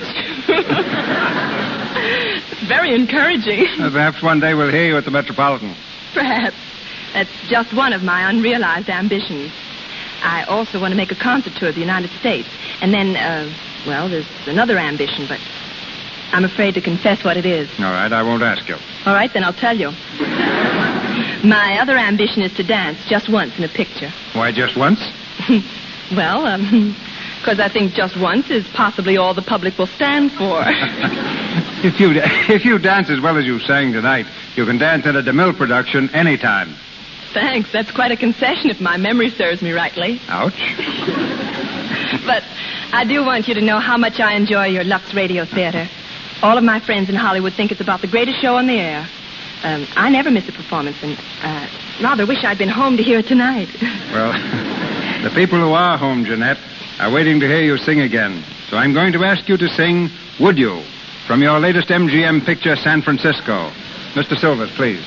It's very encouraging. Well, perhaps one day we'll hear you at the Metropolitan. Perhaps. That's just one of my unrealized ambitions. I also want to make a concert tour of the United States. And then, uh, well, there's another ambition, but I'm afraid to confess what it is. All right, I won't ask you. All right, then I'll tell you. My other ambition is to dance just once in a picture. Why just once? Well, um, because I think just once is possibly all the public will stand for. If you if you dance as well as you sang tonight, you can dance in a DeMille production anytime. Thanks. That's quite a concession if my memory serves me rightly. Ouch. But I do want you to know how much I enjoy your Lux Radio Theater. All of my friends in Hollywood think it's about the greatest show on the air. Um, I never miss a performance, and uh, rather wish I'd been home to hear it tonight. Well, the people who are home, Jeanette, are waiting to hear you sing again. So I'm going to ask you to sing Would You, from your latest M G M picture, San Francisco. Mister Silvers, please.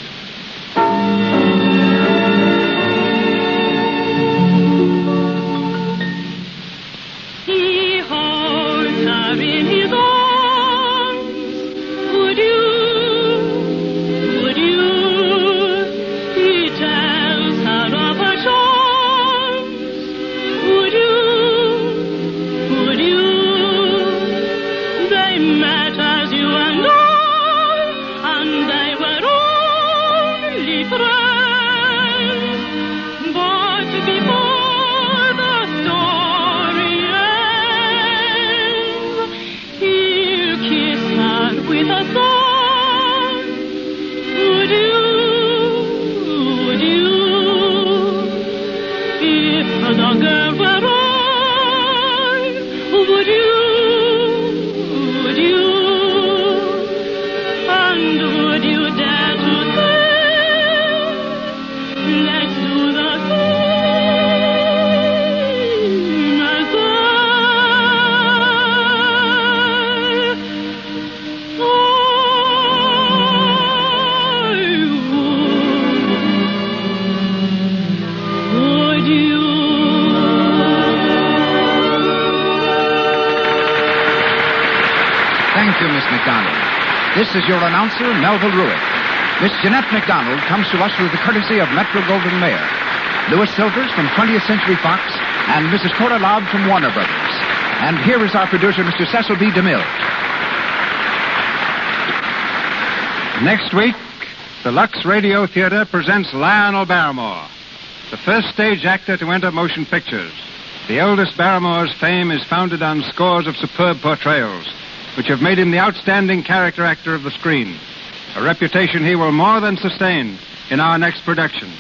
He holds her in his arms. Would you, would you? He tells her of her charms. Would you, would you? They met as you and I, and they were only friends. But before the story ends, he'll kiss her with a song. Would you, would you? If the girl were I, would you? Would you? And would you dare to say, let's do the same as I? I would. Would you? Thank you, Miss MacDonald. This is your announcer, Melville Ruick. Miss Jeanette MacDonald comes to us through the courtesy of Metro-Goldwyn-Mayer. Louis Silvers from twentieth Century Fox and Missus Cora Loud from Warner Brothers. And here is our producer, Mister Cecil B. DeMille. Next week, the Lux Radio Theater presents Lionel Barrymore, the first stage actor to enter motion pictures. The eldest Barrymore's fame is founded on scores of superb portrayals, which have made him the outstanding character actor of the screen, a reputation he will more than sustain in our next production.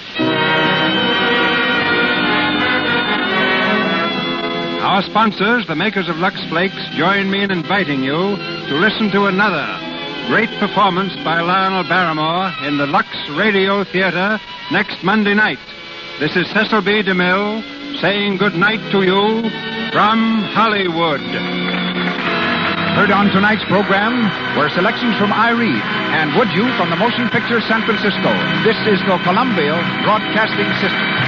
Our sponsors, the makers of Lux Flakes, join me in inviting you to listen to another great performance by Lionel Barrymore in the Lux Radio Theater next Monday night. This is Cecil B. DeMille saying good night to you from Hollywood. Heard on tonight's program were selections from I Read and Would You from the Motion Picture San Francisco. This is the Columbia Broadcasting System.